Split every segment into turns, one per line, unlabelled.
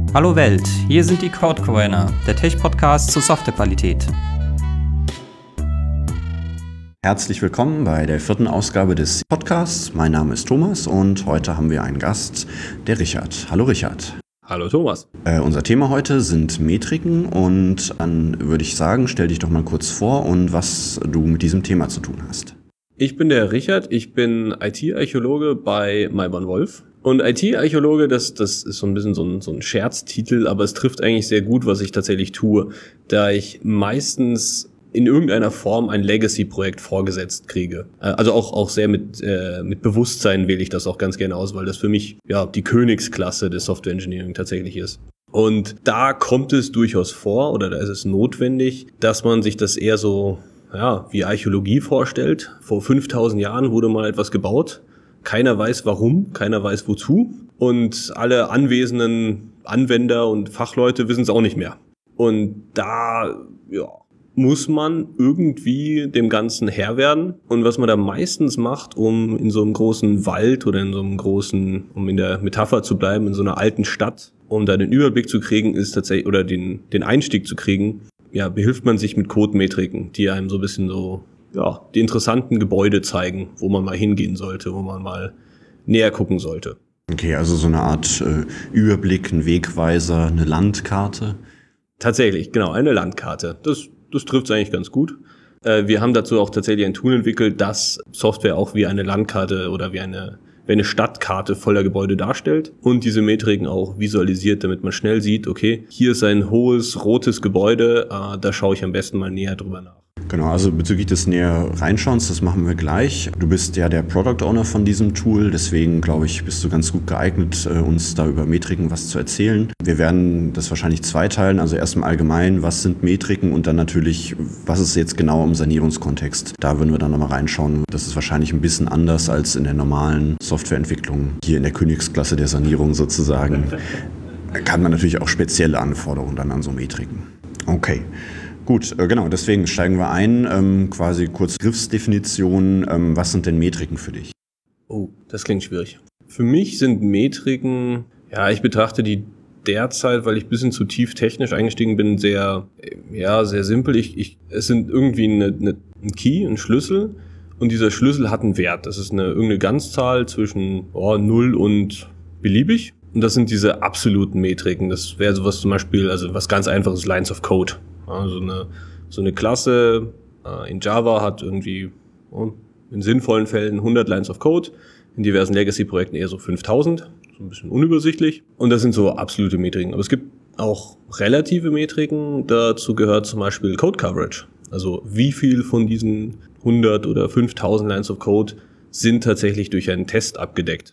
Hallo Welt, hier sind die Codecoiner, der Tech-Podcast zur Softwarequalität.
Herzlich willkommen bei der 4. Ausgabe des Podcasts. Mein Name ist Thomas und heute haben wir einen Gast, der Richard. Hallo Richard.
Hallo Thomas.
Unser Thema heute sind Metriken und dann würde ich sagen, stell dich doch mal kurz vor und was du mit diesem Thema zu tun hast.
Ich bin der Richard, ich bin IT-Archäologe bei Mayborn Wolf. Und IT-Archäologe, das ist so ein bisschen so ein Scherztitel, aber es trifft eigentlich sehr gut, was ich tatsächlich tue, da ich meistens in irgendeiner Form ein Legacy-Projekt vorgesetzt kriege. Also auch sehr mit Bewusstsein wähle ich das auch ganz gerne aus, weil das für mich ja die Königsklasse des Software Engineering tatsächlich ist. Und da kommt es durchaus vor, oder da ist es notwendig, dass man sich das eher so wie Archäologie vorstellt. Vor 5000 Jahren wurde mal etwas gebaut. Keiner weiß warum, keiner weiß wozu. Und alle anwesenden Anwender und Fachleute wissen es auch nicht mehr. Und da muss man irgendwie dem Ganzen Herr werden. Und was man da meistens macht, um in so einem großen Wald oder in so einem großen, um in der Metapher zu bleiben, in so einer alten Stadt, um da den Überblick zu kriegen, ist tatsächlich, oder den Einstieg zu kriegen, behilft man sich mit Codemetriken, die einem so ein bisschen die interessanten Gebäude zeigen, wo man mal hingehen sollte, wo man mal näher gucken sollte.
Okay, also so eine Art Überblick, ein Wegweiser, eine Landkarte.
Tatsächlich, genau, eine Landkarte. Das trifft es eigentlich ganz gut. Wir haben dazu auch tatsächlich ein Tool entwickelt, das Software auch wie eine Landkarte oder wie eine Stadtkarte voller Gebäude darstellt und diese Metriken auch visualisiert, damit man schnell sieht, okay, hier ist ein hohes, rotes Gebäude, da schaue ich am besten mal näher drüber nach.
Genau, also bezüglich des näher Reinschauens, das machen wir gleich. Du bist ja der Product Owner von diesem Tool, deswegen glaube ich, bist du ganz gut geeignet, uns da über Metriken was zu erzählen. Wir werden das wahrscheinlich zweiteilen, also erstmal allgemein, was sind Metriken und dann natürlich, was ist jetzt genau im Sanierungskontext. Da würden wir dann nochmal reinschauen. Das ist wahrscheinlich ein bisschen anders als in der normalen Softwareentwicklung, hier in der Königsklasse der Sanierung sozusagen. Da hat man natürlich auch spezielle Anforderungen dann an so Metriken. Okay. Gut, genau, deswegen steigen wir ein, quasi kurz Begriffsdefinition, was sind denn Metriken für dich?
Oh, das klingt schwierig. Für mich sind Metriken, ich betrachte die derzeit, weil ich ein bisschen zu tief technisch eingestiegen bin, sehr simpel. Es sind irgendwie ein Key, ein Schlüssel und dieser Schlüssel hat einen Wert. Das ist irgendeine Ganzzahl zwischen 0 und beliebig. Und das sind diese absoluten Metriken. Das wäre sowas zum Beispiel, also was ganz einfaches, Lines of Code. Also so eine Klasse in Java hat irgendwie in sinnvollen Fällen 100 Lines of Code, in diversen Legacy-Projekten eher so 5000, so ein bisschen unübersichtlich. Und das sind so absolute Metriken. Aber es gibt auch relative Metriken, dazu gehört zum Beispiel Code Coverage. Also wie viel von diesen 100 oder 5000 Lines of Code sind tatsächlich durch einen Test abgedeckt.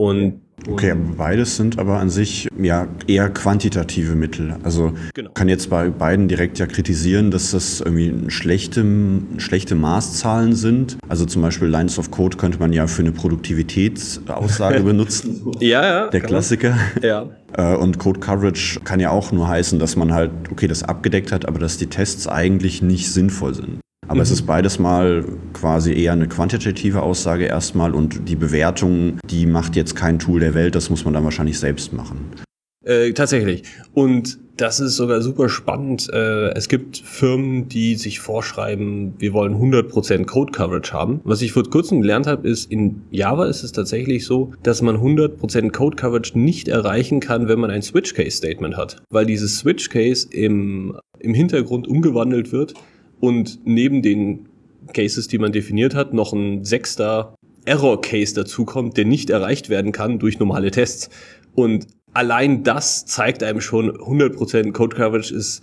Okay, beides sind aber an sich eher quantitative Mittel. Also genau. Kann jetzt bei beiden direkt kritisieren, dass das irgendwie schlechte Maßzahlen sind. Also zum Beispiel Lines of Code könnte man ja für eine Produktivitätsaussage benutzen.
Ja.
Der Klassiker.
Ja.
Und Code Coverage kann ja auch nur heißen, dass man halt, das abgedeckt hat, aber dass die Tests eigentlich nicht sinnvoll sind. Aber es ist beides mal quasi eher eine quantitative Aussage erstmal und die Bewertung, die macht jetzt kein Tool der Welt, das muss man dann wahrscheinlich selbst machen.
Tatsächlich. Und das ist sogar super spannend. Es gibt Firmen, die sich vorschreiben, wir wollen 100% Code Coverage haben. Was ich vor kurzem gelernt habe, ist, in Java ist es tatsächlich so, dass man 100% Code Coverage nicht erreichen kann, wenn man ein Switch Case Statement hat. Weil dieses Switch Case im Hintergrund umgewandelt wird und neben den Cases, die man definiert hat, noch ein 6. Error-Case dazukommt, der nicht erreicht werden kann durch normale Tests. Und allein das zeigt einem schon, 100% Code Coverage ist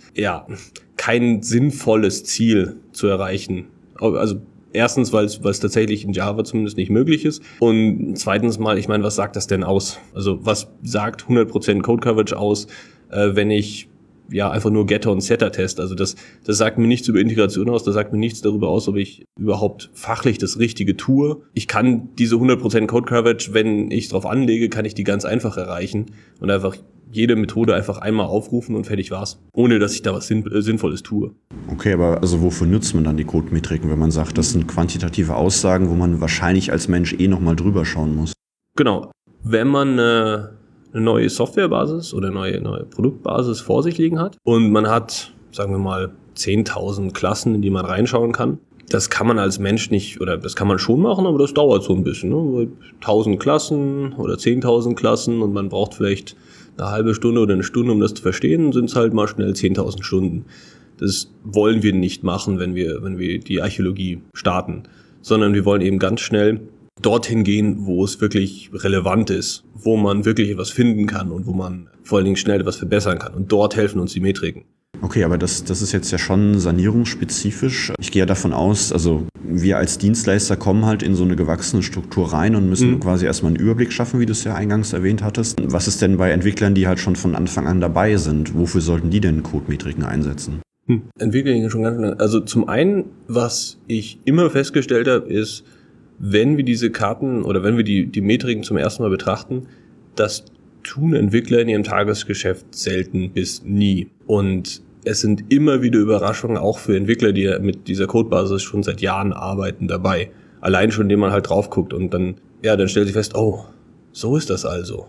kein sinnvolles Ziel zu erreichen. Also erstens, weil es tatsächlich in Java zumindest nicht möglich ist. Und zweitens mal, ich meine, was sagt das denn aus? Also was sagt 100% Code Coverage aus, wenn ich einfach nur Getter und Setter Test. Also das sagt mir nichts über Integration aus, das sagt mir nichts darüber aus, ob ich überhaupt fachlich das Richtige tue. Ich kann diese 100% Code Coverage, wenn ich es drauf anlege, kann ich die ganz einfach erreichen und einfach jede Methode einfach einmal aufrufen und fertig war's. Ohne, dass ich da was Sinnvolles tue.
Okay, aber also wofür nutzt man dann die Codemetriken, wenn man sagt, das sind quantitative Aussagen, wo man wahrscheinlich als Mensch nochmal drüber schauen muss?
Genau. Wenn man eine eine neue Softwarebasis oder eine neue Produktbasis vor sich liegen hat und man hat, sagen wir mal, 10.000 Klassen, in die man reinschauen kann. Das kann man als Mensch nicht, oder das kann man schon machen, aber das dauert so ein bisschen. Ne? 1.000 Klassen oder 10.000 Klassen und man braucht vielleicht eine halbe Stunde oder eine Stunde, um das zu verstehen, sind es halt mal schnell 10.000 Stunden. Das wollen wir nicht machen, wenn wir die Archäologie starten, sondern wir wollen eben ganz schnell dorthin gehen, wo es wirklich relevant ist, wo man wirklich etwas finden kann und wo man vor allen Dingen schnell etwas verbessern kann. Und dort helfen uns die Metriken.
Okay, aber das ist jetzt ja schon sanierungsspezifisch. Ich gehe ja davon aus, also wir als Dienstleister kommen halt in so eine gewachsene Struktur rein und müssen quasi erstmal einen Überblick schaffen, wie du es ja eingangs erwähnt hattest. Was ist denn bei Entwicklern, die halt schon von Anfang an dabei sind? Wofür sollten die denn Codemetriken einsetzen?
Entwickle ich schon ganz lange. Also zum einen, was ich immer festgestellt habe, ist, wenn wir diese Karten oder wenn wir die Metriken zum ersten Mal betrachten, das tun Entwickler in ihrem Tagesgeschäft selten bis nie. Und es sind immer wieder Überraschungen, auch für Entwickler, die mit dieser Codebasis schon seit Jahren arbeiten, dabei. Allein schon, indem man halt drauf guckt und dann stellt sich fest, oh, so ist das also.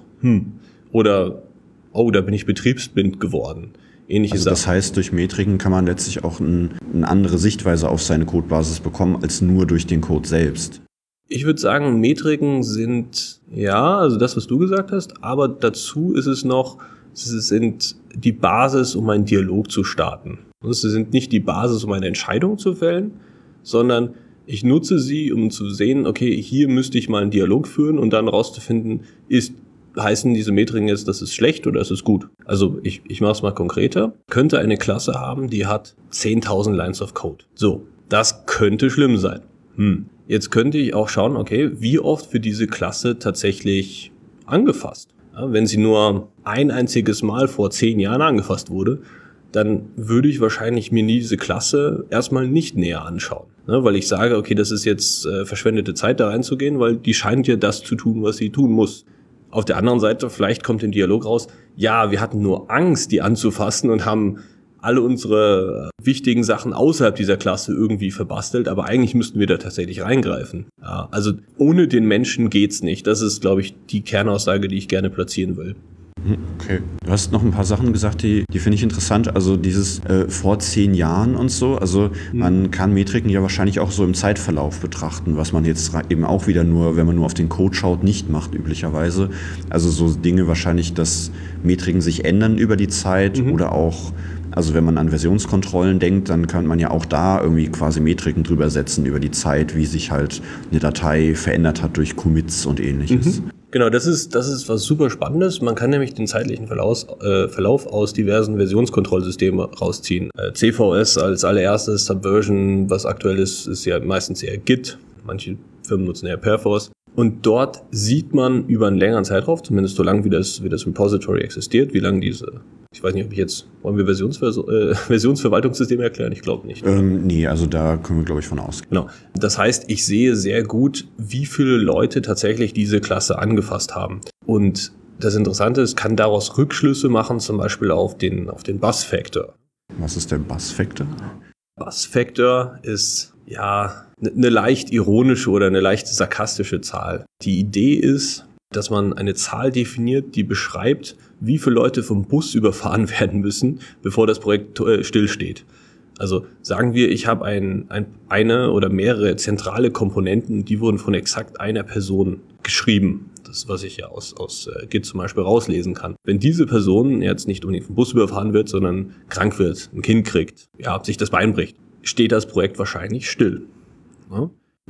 Oder, oh, da bin ich betriebsblind geworden. Ähnliche
also
Sachen.
Das heißt, durch Metriken kann man letztlich auch eine andere Sichtweise auf seine Codebasis bekommen, als nur durch den Code selbst.
Ich würde sagen, Metriken sind, also das, was du gesagt hast, aber dazu ist es noch, sie sind die Basis, um einen Dialog zu starten. Und sie sind nicht die Basis, um eine Entscheidung zu fällen, sondern ich nutze sie, um zu sehen, okay, hier müsste ich mal einen Dialog führen und dann rauszufinden, heißen diese Metriken jetzt, das ist schlecht oder das ist gut. Also ich mache es mal konkreter. Könnte eine Klasse haben, die hat 10.000 Lines of Code. So, das könnte schlimm sein. Jetzt könnte ich auch schauen, okay, wie oft wird diese Klasse tatsächlich angefasst? Ja, wenn sie nur ein einziges Mal vor 10 Jahren angefasst wurde, dann würde ich wahrscheinlich mir nie diese Klasse erstmal nicht näher anschauen. Ne, weil ich sage, okay, das ist jetzt verschwendete Zeit, da reinzugehen, weil die scheint ja das zu tun, was sie tun muss. Auf der anderen Seite, vielleicht kommt im Dialog raus, ja, wir hatten nur Angst, die anzufassen und haben alle unsere wichtigen Sachen außerhalb dieser Klasse irgendwie verbastelt, aber eigentlich müssten wir da tatsächlich reingreifen. Ja, also ohne den Menschen geht's nicht. Das ist, glaube ich, die Kernaussage, die ich gerne platzieren will.
Okay. Du hast noch ein paar Sachen gesagt, die finde ich interessant. Also dieses vor 10 Jahren und so. Also man kann Metriken ja wahrscheinlich auch so im Zeitverlauf betrachten, was man jetzt eben auch wieder nur, wenn man nur auf den Code schaut, nicht macht üblicherweise. Also so Dinge wahrscheinlich, dass Metriken sich ändern über die Zeit oder auch, also wenn man an Versionskontrollen denkt, dann kann man ja auch da irgendwie quasi Metriken drüber setzen über die Zeit, wie sich halt eine Datei verändert hat durch Commits und ähnliches.
Genau, das ist was super Spannendes. Man kann nämlich den zeitlichen Verlauf aus diversen Versionskontrollsystemen rausziehen. CVS als allererstes, Subversion, was aktuell ist ja meistens eher Git. Manche Firmen nutzen eher Perforce. Und dort sieht man über einen längeren Zeitraum, zumindest so lange wie das Repository existiert, wie lange ich weiß nicht, wollen wir Versionsverwaltungssysteme erklären? Ich glaube nicht.
Nee, also da können wir, glaube ich, von ausgehen.
Genau. Das heißt, ich sehe sehr gut, wie viele Leute tatsächlich diese Klasse angefasst haben. Und das Interessante ist, kann daraus Rückschlüsse machen, zum Beispiel auf den Bus Factor.
Was ist der Bus Factor?
Bus Factor ist eine leicht ironische oder eine leicht sarkastische Zahl. Die Idee ist, dass man eine Zahl definiert, die beschreibt, wie viele Leute vom Bus überfahren werden müssen, bevor das Projekt stillsteht. Also sagen wir, ich habe eine oder mehrere zentrale Komponenten, die wurden von exakt einer Person geschrieben. Das, was ich ja aus Git zum Beispiel rauslesen kann. Wenn diese Person jetzt nicht unbedingt vom Bus überfahren wird, sondern krank wird, ein Kind kriegt, sich das Bein bricht, steht das Projekt wahrscheinlich still. Ja?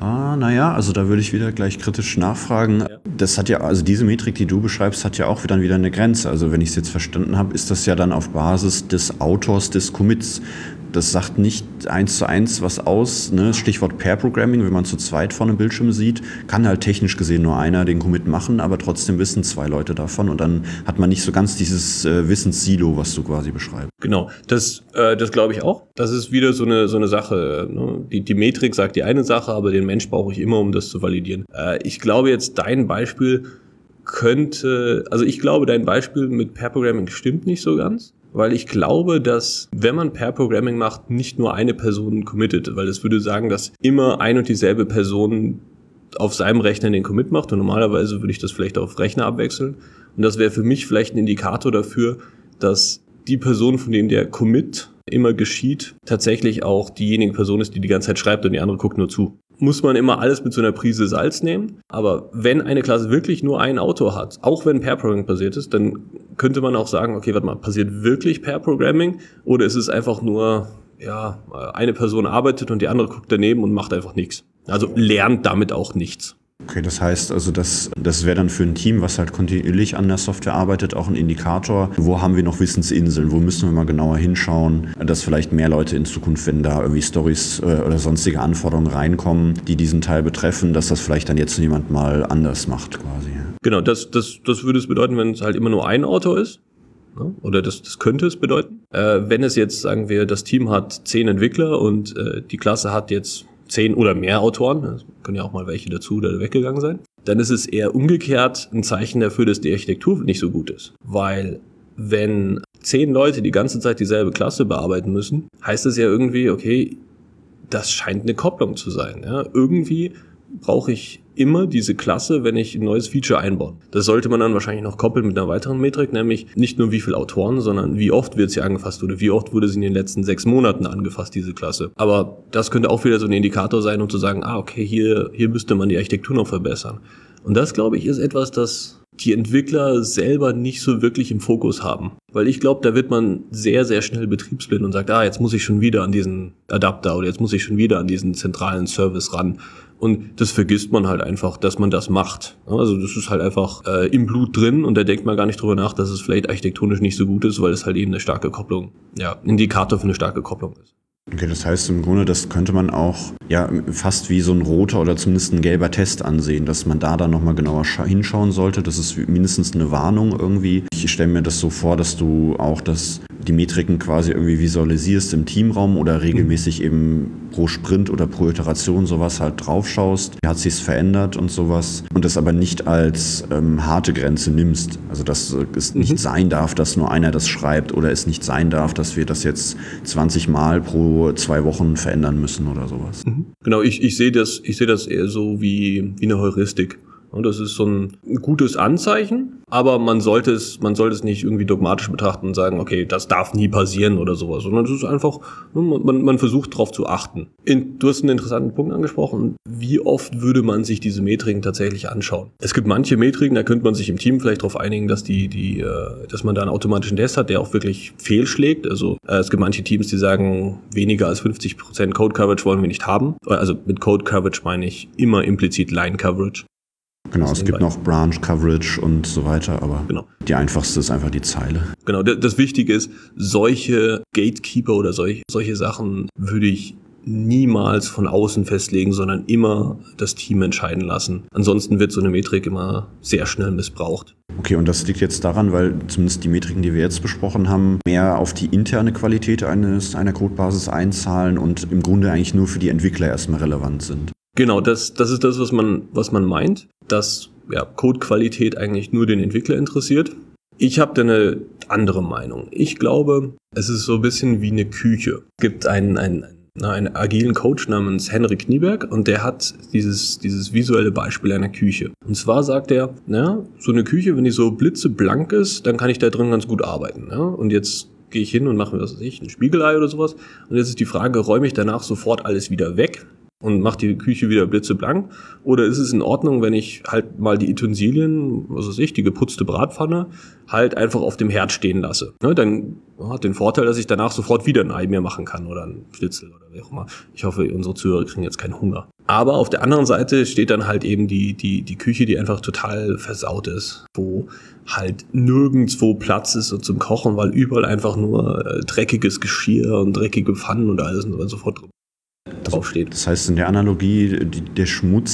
Also da würde ich wieder gleich kritisch nachfragen. Ja. Das hat ja, also diese Metrik, die du beschreibst, hat ja auch wieder eine Grenze. Also wenn ich es jetzt verstanden habe, ist das ja dann auf Basis des Autors des Commits. Das sagt nicht 1:1 was aus, ne? Stichwort Pair Programming, wenn man zu zweit vor einem Bildschirm sieht, kann halt technisch gesehen nur einer den Commit machen, aber trotzdem wissen 2 Leute davon und dann hat man nicht so ganz dieses Wissenssilo, was du quasi beschreibst.
Genau, das glaube ich auch. Das ist wieder so eine Sache. Ne? Die Metrik sagt die eine Sache, aber den Mensch brauche ich immer, um das zu validieren. Ich glaube jetzt, dein Beispiel dein Beispiel mit Pair Programming stimmt nicht so ganz. Weil ich glaube, dass, wenn man Pair-Programming macht, nicht nur eine Person committet, weil das würde sagen, dass immer ein und dieselbe Person auf seinem Rechner den Commit macht und normalerweise würde ich das vielleicht auf Rechner abwechseln Und das wäre für mich vielleicht ein Indikator dafür, dass die Person, von dem der Commit immer geschieht, tatsächlich auch diejenige Person ist, die die ganze Zeit schreibt und die andere guckt nur zu. Muss man immer alles mit so einer Prise Salz nehmen. Aber wenn eine Klasse wirklich nur einen Autor hat, auch wenn Pair-Programming passiert ist, dann könnte man auch sagen, okay, warte mal, passiert wirklich Pair-Programming? Oder ist es einfach nur, ja, eine Person arbeitet und die andere guckt daneben und macht einfach nichts? Also lernt damit auch nichts.
Okay, das heißt also, das wäre dann für ein Team, was halt kontinuierlich an der Software arbeitet, auch ein Indikator. Wo haben wir noch Wissensinseln? Wo müssen wir mal genauer hinschauen, dass vielleicht mehr Leute in Zukunft, wenn da irgendwie Stories oder sonstige Anforderungen reinkommen, die diesen Teil betreffen, dass das vielleicht dann jetzt jemand mal anders macht quasi.
Genau, das würde es bedeuten, wenn es halt immer nur ein Autor ist. Oder das könnte es bedeuten. Wenn es jetzt, sagen wir, das Team hat 10 Entwickler und die Klasse hat jetzt 10 oder mehr Autoren, es können ja auch mal welche dazu oder weggegangen sein, dann ist es eher umgekehrt ein Zeichen dafür, dass die Architektur nicht so gut ist. Weil wenn 10 Leute die ganze Zeit dieselbe Klasse bearbeiten müssen, heißt es ja irgendwie, okay, das scheint eine Kopplung zu sein. Ja? Irgendwie brauche ich immer diese Klasse, wenn ich ein neues Feature einbaue. Das sollte man dann wahrscheinlich noch koppeln mit einer weiteren Metrik, nämlich nicht nur wie viele Autoren, sondern wie oft wird sie angefasst oder wie oft wurde sie in den letzten 6 Monaten angefasst, diese Klasse. Aber das könnte auch wieder so ein Indikator sein, um zu sagen, okay, hier müsste man die Architektur noch verbessern. Und das, glaube ich, ist etwas, das die Entwickler selber nicht so wirklich im Fokus haben. Weil ich glaube, da wird man sehr, sehr schnell betriebsblind und sagt, jetzt muss ich schon wieder an diesen Adapter oder jetzt muss ich schon wieder an diesen zentralen Service ran. Und das vergisst man halt einfach, dass man das macht. Also das ist halt einfach im Blut drin und da denkt man gar nicht drüber nach, dass es vielleicht architektonisch nicht so gut ist, weil es halt eben eine starke Kopplung, Indikator für eine starke Kopplung ist.
Okay, das heißt im Grunde, das könnte man auch fast wie so ein roter oder zumindest ein gelber Test ansehen, dass man da dann nochmal genauer hinschauen sollte. Das ist mindestens eine Warnung irgendwie. Ich stelle mir das so vor, dass du auch die Metriken quasi irgendwie visualisierst im Teamraum oder regelmäßig eben pro Sprint oder pro Iteration sowas halt draufschaust. Wie hat sich's verändert und sowas? Und das aber nicht als harte Grenze nimmst. Also dass es nicht sein darf, dass nur einer das schreibt oder es nicht sein darf, dass wir das jetzt 20 Mal pro 2 Wochen verändern müssen oder sowas.
Genau, ich sehe das eher so wie eine Heuristik. Und das ist so ein gutes Anzeichen, aber man sollte es nicht irgendwie dogmatisch betrachten und sagen, okay, das darf nie passieren oder sowas, sondern es ist einfach, man versucht darauf zu achten. Du hast einen interessanten Punkt angesprochen. Wie oft würde man sich diese Metriken tatsächlich anschauen? Es gibt manche Metriken, da könnte man sich im Team vielleicht darauf einigen, dass dass man da einen automatischen Test hat, der auch wirklich fehlschlägt. Also es gibt manche Teams, die sagen, weniger als 50% Code Coverage wollen wir nicht haben. Also mit Code Coverage meine ich immer implizit Line Coverage.
Genau, es gibt noch Branch Coverage und so weiter, aber
genau.
Die einfachste ist einfach die Zeile.
Genau, das Wichtige ist, solche Gatekeeper oder solche Sachen würde ich niemals von außen festlegen, sondern immer das Team entscheiden lassen. Ansonsten wird so eine Metrik immer sehr schnell missbraucht.
Okay, und das liegt jetzt daran, weil zumindest die Metriken, die wir jetzt besprochen haben, mehr auf die interne Qualität einer Codebasis einzahlen und im Grunde eigentlich nur für die Entwickler erstmal relevant sind.
Genau, das ist das, was man meint, dass Codequalität eigentlich nur den Entwickler interessiert. Ich habe da eine andere Meinung. Ich glaube, es ist so ein bisschen wie eine Küche. Es gibt einen agilen Coach namens Henrik Knieberg und der hat dieses visuelle Beispiel einer Küche. Und zwar sagt er, so eine Küche, wenn die so blitzeblank ist, dann kann ich da drin ganz gut arbeiten. Ja? Und jetzt gehe ich hin und mache mir, ein Spiegelei oder sowas. Und jetzt ist die Frage, räume ich danach sofort alles wieder weg und mache die Küche wieder blitzeblank? Oder ist es in Ordnung, wenn ich halt mal die Utensilien, die geputzte Bratpfanne, halt einfach auf dem Herd stehen lasse? Ne, dann hat den Vorteil, dass ich danach sofort wieder ein Ei mir machen kann oder ein Schnitzel oder wie auch immer. Ich hoffe, unsere Zuhörer kriegen jetzt keinen Hunger. Aber auf der anderen Seite steht dann halt eben die Küche, die einfach total versaut ist, wo halt nirgendwo Platz ist so zum Kochen, weil überall einfach nur dreckiges Geschirr und dreckige Pfannen und alles und sofort draufsteht.
Das heißt, in der Analogie, der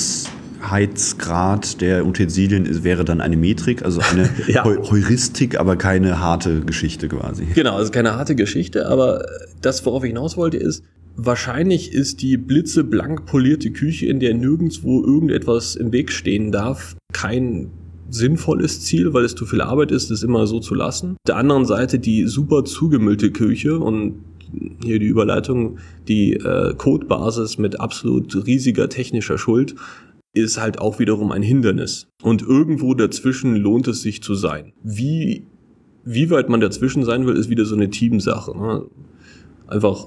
Schmutzheitsgrad der Utensilien wäre dann eine Metrik, also eine Heuristik, aber keine harte Geschichte quasi.
Genau, also keine harte Geschichte, aber das, worauf ich hinaus wollte, ist, wahrscheinlich ist die blitzeblank polierte Küche, in der nirgendwo irgendetwas im Weg stehen darf, kein sinnvolles Ziel, weil es zu viel Arbeit ist, es immer so zu lassen. Auf der anderen Seite die super zugemüllte Küche und hier die Überleitung, die Codebasis mit absolut riesiger technischer Schuld, ist halt auch wiederum ein Hindernis. Und irgendwo dazwischen lohnt es sich zu sein. Wie weit man dazwischen sein will, ist wieder so eine Teamsache. Ne? Einfach,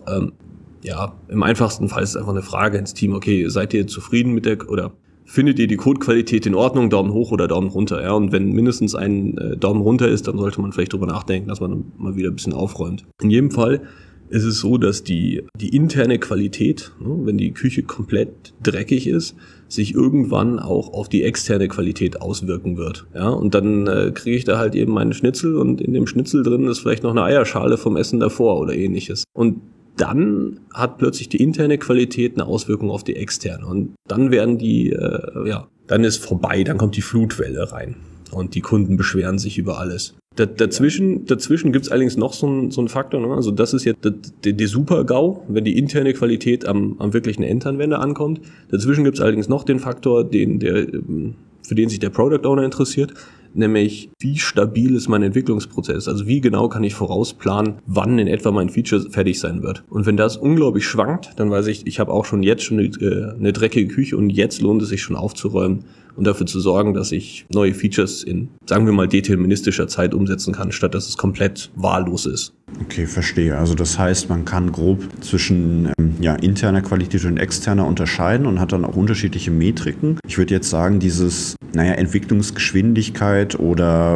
im einfachsten Fall ist es einfach eine Frage ins Team, okay, seid ihr zufrieden mit oder findet ihr die Codequalität in Ordnung, Daumen hoch oder Daumen runter? Ja? Und wenn mindestens ein Daumen runter ist, dann sollte man vielleicht drüber nachdenken, dass man mal wieder ein bisschen aufräumt. In jedem Fall ist es so, dass die interne Qualität, wenn die Küche komplett dreckig ist, sich irgendwann auch auf die externe Qualität auswirken wird. Ja, und dann kriege ich da halt eben meinen Schnitzel und in dem Schnitzel drin ist vielleicht noch eine Eierschale vom Essen davor oder ähnliches. Und dann hat plötzlich die interne Qualität eine Auswirkung auf die externe. Und dann werden dann ist vorbei, dann kommt die Flutwelle rein. Und die Kunden beschweren sich über alles. Dazwischen gibt's allerdings noch so einen Faktor, ne? Also das ist jetzt der Super-GAU, wenn die interne Qualität am wirklichen Endanwender ankommt. Dazwischen gibt's allerdings noch den Faktor, für den sich der Product Owner interessiert, nämlich wie stabil ist mein Entwicklungsprozess, also wie genau kann ich vorausplanen, wann in etwa mein Feature fertig sein wird. Und wenn das unglaublich schwankt, dann weiß ich habe auch jetzt schon eine dreckige Küche und jetzt lohnt es sich schon aufzuräumen und dafür zu sorgen, dass ich neue Features in, sagen wir mal, deterministischer Zeit umsetzen kann, statt dass es komplett wahllos ist.
Okay, verstehe. Also das heißt, man kann grob zwischen interner Qualität und externer unterscheiden und hat dann auch unterschiedliche Metriken. Ich würde jetzt sagen, dieses Entwicklungsgeschwindigkeit oder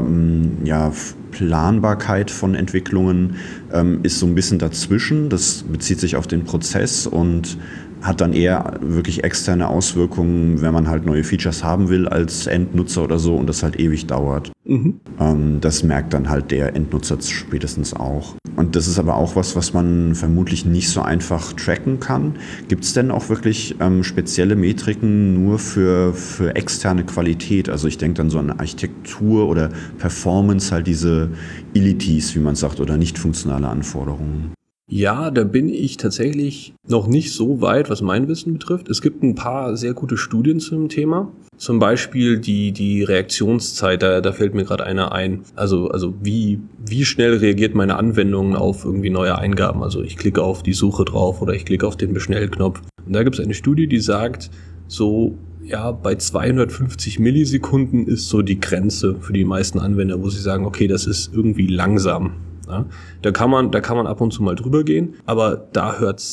Planbarkeit von Entwicklungen ist so ein bisschen dazwischen. Das bezieht sich auf den Prozess und hat dann eher wirklich externe Auswirkungen, wenn man halt neue Features haben will als Endnutzer oder so und das halt ewig dauert. Mhm. Das merkt dann halt der Endnutzer spätestens auch. Und das ist aber auch was man vermutlich nicht so einfach tracken kann. Gibt es denn auch wirklich spezielle Metriken nur für externe Qualität? Also ich denke dann so an Architektur oder Performance, halt diese Illities, wie man sagt, oder nicht funktionale Anforderungen.
Ja, da bin ich tatsächlich noch nicht so weit, was mein Wissen betrifft. Es gibt ein paar sehr gute Studien zum Thema. Zum Beispiel die Reaktionszeit, da fällt mir gerade einer ein. Also wie schnell reagiert meine Anwendung auf irgendwie neue Eingaben? Also ich klicke auf die Suche drauf oder ich klicke auf den Bestellknopf. Und da gibt es eine Studie, die sagt, bei 250 Millisekunden ist so die Grenze für die meisten Anwender, wo sie sagen, okay, das ist irgendwie langsam. Ja, da kann man ab und zu mal drüber gehen, aber da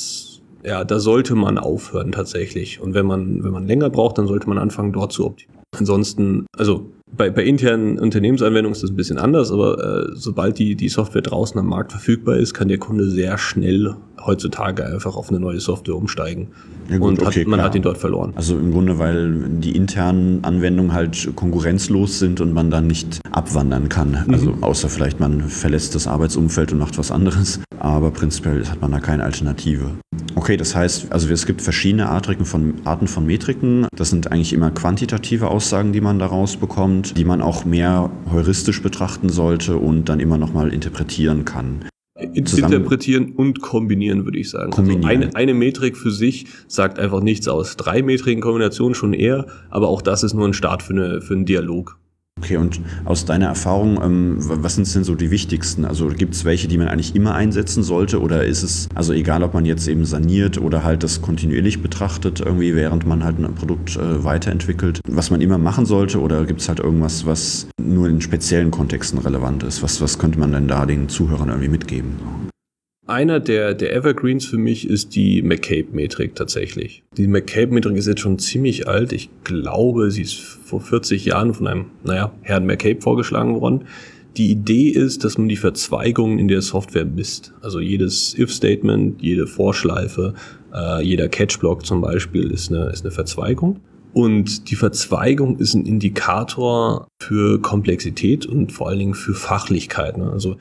sollte man aufhören tatsächlich. Und wenn man länger braucht, dann sollte man anfangen, dort zu optimieren. Ansonsten, also bei internen Unternehmensanwendungen ist das ein bisschen anders, aber sobald die Software draußen am Markt verfügbar ist, kann der Kunde sehr schnell heutzutage einfach auf eine neue Software umsteigen. Ja gut, und man hat ihn dort verloren.
Also im Grunde, weil die internen Anwendungen halt konkurrenzlos sind und man dann nicht abwandern kann. Also außer vielleicht man verlässt das Arbeitsumfeld und macht was anderes. Aber prinzipiell hat man da keine Alternative. Okay, das heißt, also es gibt verschiedene Arten von Metriken. Das sind eigentlich immer quantitative Aussagen, die man daraus bekommt, die man auch mehr heuristisch betrachten sollte und dann immer nochmal interpretieren kann.
Interpretieren und kombinieren, würde ich sagen. Also eine Metrik für sich sagt einfach nichts aus. 3 Metriken Kombinationen schon eher, aber auch das ist nur ein Start für einen Dialog.
Okay, und aus deiner Erfahrung, was sind denn so die wichtigsten? Also gibt es welche, die man eigentlich immer einsetzen sollte oder ist es, also egal ob man jetzt eben saniert oder halt das kontinuierlich betrachtet, irgendwie während man halt ein Produkt weiterentwickelt, was man immer machen sollte oder gibt es halt irgendwas, was nur in speziellen Kontexten relevant ist? Was könnte man denn da den Zuhörern irgendwie mitgeben?
Einer der Evergreens für mich ist die McCabe-Metrik tatsächlich. Die McCabe-Metrik ist jetzt schon ziemlich alt. Ich glaube, sie ist vor 40 Jahren von einem, Herrn McCabe vorgeschlagen worden. Die Idee ist, dass man die Verzweigungen in der Software misst. Also jedes If-Statement, jede Vorschleife, jeder Catch-Block zum Beispiel ist eine Verzweigung. Und die Verzweigung ist ein Indikator für Komplexität und vor allen Dingen für Fachlichkeit. Ne? Also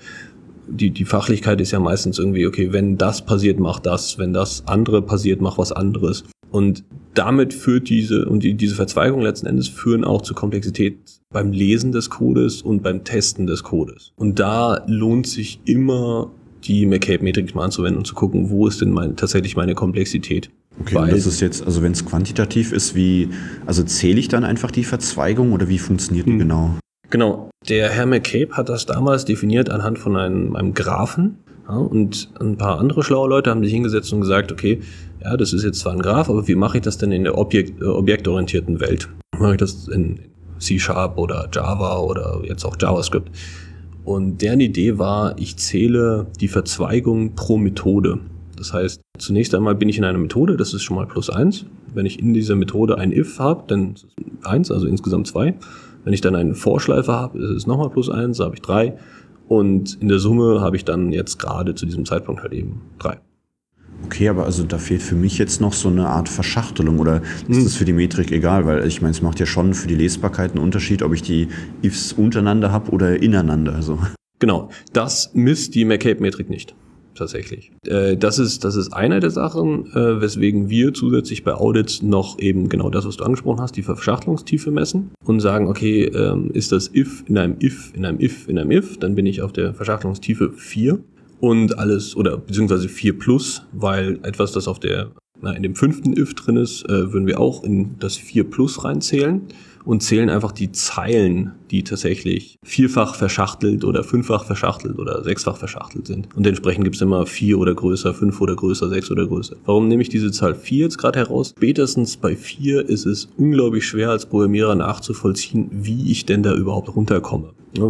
die Fachlichkeit ist ja meistens irgendwie, okay, wenn das passiert, mach das, wenn das andere passiert, mach was anderes. Und damit führt diese Verzweigung letzten Endes führen auch zu Komplexität beim Lesen des Codes und beim Testen des Codes. Und da lohnt sich immer die McCabe-Metrik mal anzuwenden und zu gucken, wo ist denn tatsächlich meine Komplexität.
Okay, und das ist jetzt, also wenn es quantitativ ist, also zähle ich dann einfach die Verzweigung oder wie funktioniert die genau?
Genau, der Herr McCabe hat das damals definiert anhand von einem Graphen, ja, und ein paar andere schlaue Leute haben sich hingesetzt und gesagt, okay, Ja, das ist jetzt zwar ein Graph, aber wie mache ich das denn in der objektorientierten Welt? Mache ich das in C# oder Java oder jetzt auch JavaScript? Und deren Idee war, ich zähle die Verzweigung pro Methode. Das heißt, zunächst einmal bin ich in einer Methode, das ist schon mal +1. Wenn ich in dieser Methode ein if habe, dann ist es 1, also insgesamt 2. Wenn ich dann eine Vorschleife habe, ist es nochmal +1, da habe ich 3. Und in der Summe habe ich dann jetzt gerade zu diesem Zeitpunkt halt eben 3.
Okay, aber also da fehlt für mich jetzt noch so eine Art Verschachtelung, oder ist das für die Metrik egal? Weil ich meine, es macht ja schon für die Lesbarkeit einen Unterschied, ob ich die Ifs untereinander habe oder ineinander. So.
Genau, das misst die McCabe-Metrik nicht. Tatsächlich. Das ist einer der Sachen, weswegen wir zusätzlich bei Audits noch eben genau das, was du angesprochen hast, die Verschachtelungstiefe messen und sagen, okay, ist das if in einem if, in einem if, in einem if, dann bin ich auf der Verschachtelungstiefe 4 und alles, oder beziehungsweise 4 plus, weil etwas, das in dem 5. if drin ist, würden wir auch in das 4 plus reinzählen und zählen einfach die Zeilen, die tatsächlich 4-fach verschachtelt oder 5-fach verschachtelt oder 6-fach verschachtelt sind. Und entsprechend gibt es immer 4 oder größer, 5 oder größer, 6 oder größer. Warum nehme ich diese Zahl 4 jetzt gerade heraus? Spätestens bei 4 ist es unglaublich schwer als Programmierer nachzuvollziehen, wie ich denn da überhaupt runterkomme.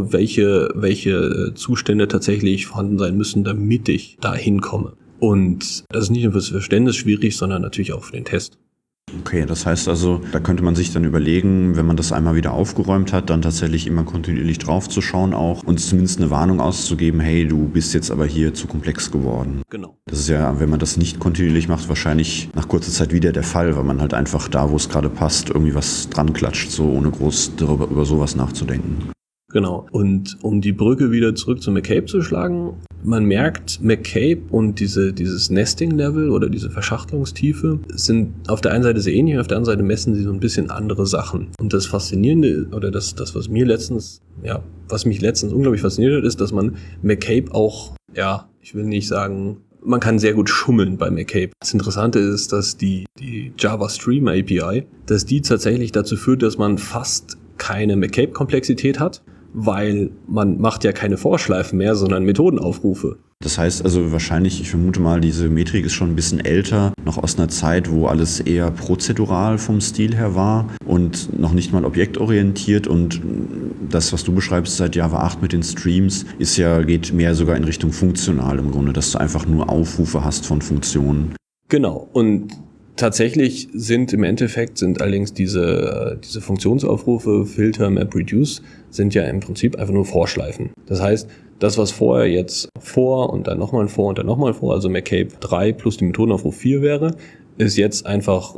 Welche Zustände tatsächlich vorhanden sein müssen, damit ich da hinkomme. Und das ist nicht nur fürs Verständnis schwierig, sondern natürlich auch für den Test.
Okay, das heißt also, da könnte man sich dann überlegen, wenn man das einmal wieder aufgeräumt hat, dann tatsächlich immer kontinuierlich drauf zu schauen auch und zumindest eine Warnung auszugeben, hey, du bist jetzt aber hier zu komplex geworden.
Genau.
Das ist ja, wenn man das nicht kontinuierlich macht, wahrscheinlich nach kurzer Zeit wieder der Fall, weil man halt einfach da, wo es gerade passt, irgendwie was dran klatscht, so ohne groß über sowas nachzudenken.
Genau. Und um die Brücke wieder zurück zu McCabe zu schlagen, man merkt, McCabe und dieses Nesting-Level oder diese Verschachtelungstiefe sind auf der einen Seite sehr ähnlich, auf der anderen Seite messen sie so ein bisschen andere Sachen. Und das Faszinierende oder das was mich letztens unglaublich fasziniert hat, ist, dass man McCabe auch, ich will nicht sagen, man kann sehr gut schummeln bei McCabe. Das Interessante ist, dass die Java Stream API, dass die tatsächlich dazu führt, dass man fast keine McCabe-Komplexität hat, weil man macht ja keine Vorschleifen mehr, sondern Methodenaufrufe.
Das heißt also wahrscheinlich, ich vermute mal, diese Metrik ist schon ein bisschen älter, noch aus einer Zeit, wo alles eher prozedural vom Stil her war und noch nicht mal objektorientiert, und das, was du beschreibst seit Java 8 mit den Streams, geht mehr sogar in Richtung funktional im Grunde, dass du einfach nur Aufrufe hast von Funktionen.
Genau, und tatsächlich sind allerdings diese Funktionsaufrufe, Filter, Map, Reduce, sind ja im Prinzip einfach nur Vorschleifen. Das heißt, das, was vorher jetzt vor und dann nochmal vor und dann nochmal vor, also McCabe 3 plus die Methodenaufruf 4 wäre, ist jetzt einfach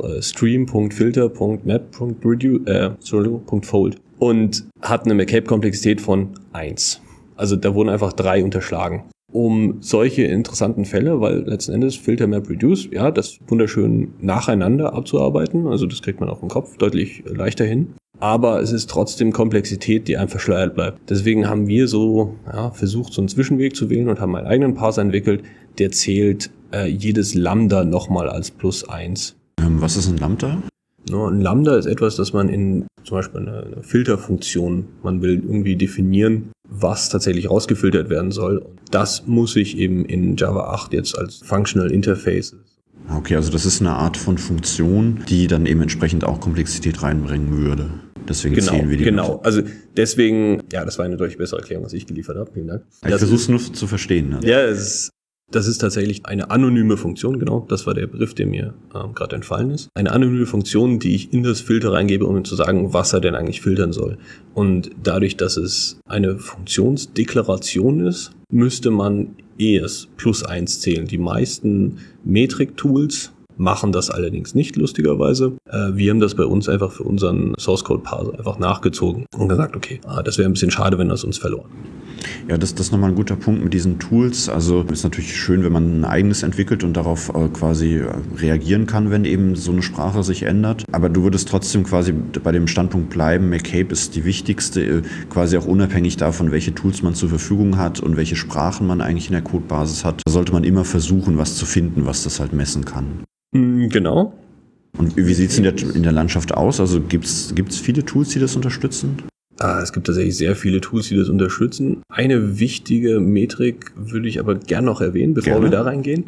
stream.filter.map.fold und hat eine McCabe-Komplexität von 1. Also da wurden einfach 3 unterschlagen. Um solche interessanten Fälle, weil letzten Endes Filter, Map, Reduce, das wunderschön nacheinander abzuarbeiten, also das kriegt man auf dem Kopf deutlich leichter hin, aber es ist trotzdem Komplexität, die einem verschleiert bleibt. Deswegen haben wir versucht, so einen Zwischenweg zu wählen und haben einen eigenen Parser entwickelt, der zählt jedes Lambda nochmal als +1.
Was ist ein Lambda?
Ein Lambda ist etwas, das man in zum Beispiel eine Filterfunktion, man will irgendwie definieren, was tatsächlich rausgefiltert werden soll. Und das muss ich eben in Java 8 jetzt als Functional Interfaces.
Okay, also das ist eine Art von Funktion, die dann eben entsprechend auch Komplexität reinbringen würde. Deswegen zählen wir die.
Genau, also deswegen, das war eine deutlich bessere Erklärung, was ich geliefert habe. Vielen Dank.
Ich versuche es nur zu verstehen. Ne?
Ja, das ist tatsächlich eine anonyme Funktion, genau. Das war der Begriff, der mir gerade entfallen ist. Eine anonyme Funktion, die ich in das Filter reingebe, um zu sagen, was er denn eigentlich filtern soll. Und dadurch, dass es eine Funktionsdeklaration ist, müsste man es +1 zählen. Die meisten Metrik-Tools machen das allerdings nicht, lustigerweise. Wir haben das bei uns einfach für unseren Source-Code-Parser einfach nachgezogen und gesagt, okay, das wäre ein bisschen schade, wenn das uns verloren.
Ja, das ist nochmal ein guter Punkt mit diesen Tools. Also ist natürlich schön, wenn man ein eigenes entwickelt und darauf quasi reagieren kann, wenn eben so eine Sprache sich ändert. Aber du würdest trotzdem quasi bei dem Standpunkt bleiben, McCabe ist die wichtigste, quasi auch unabhängig davon, welche Tools man zur Verfügung hat und welche Sprachen man eigentlich in der Codebasis hat. Da sollte man immer versuchen, was zu finden, was das halt messen kann.
Genau.
Und wie sieht es in der Landschaft aus? Also gibt's viele Tools, die das unterstützen?
Es gibt tatsächlich sehr viele Tools, die das unterstützen. Eine wichtige Metrik würde ich aber gern noch erwähnen, bevor wir da reingehen.
Klar.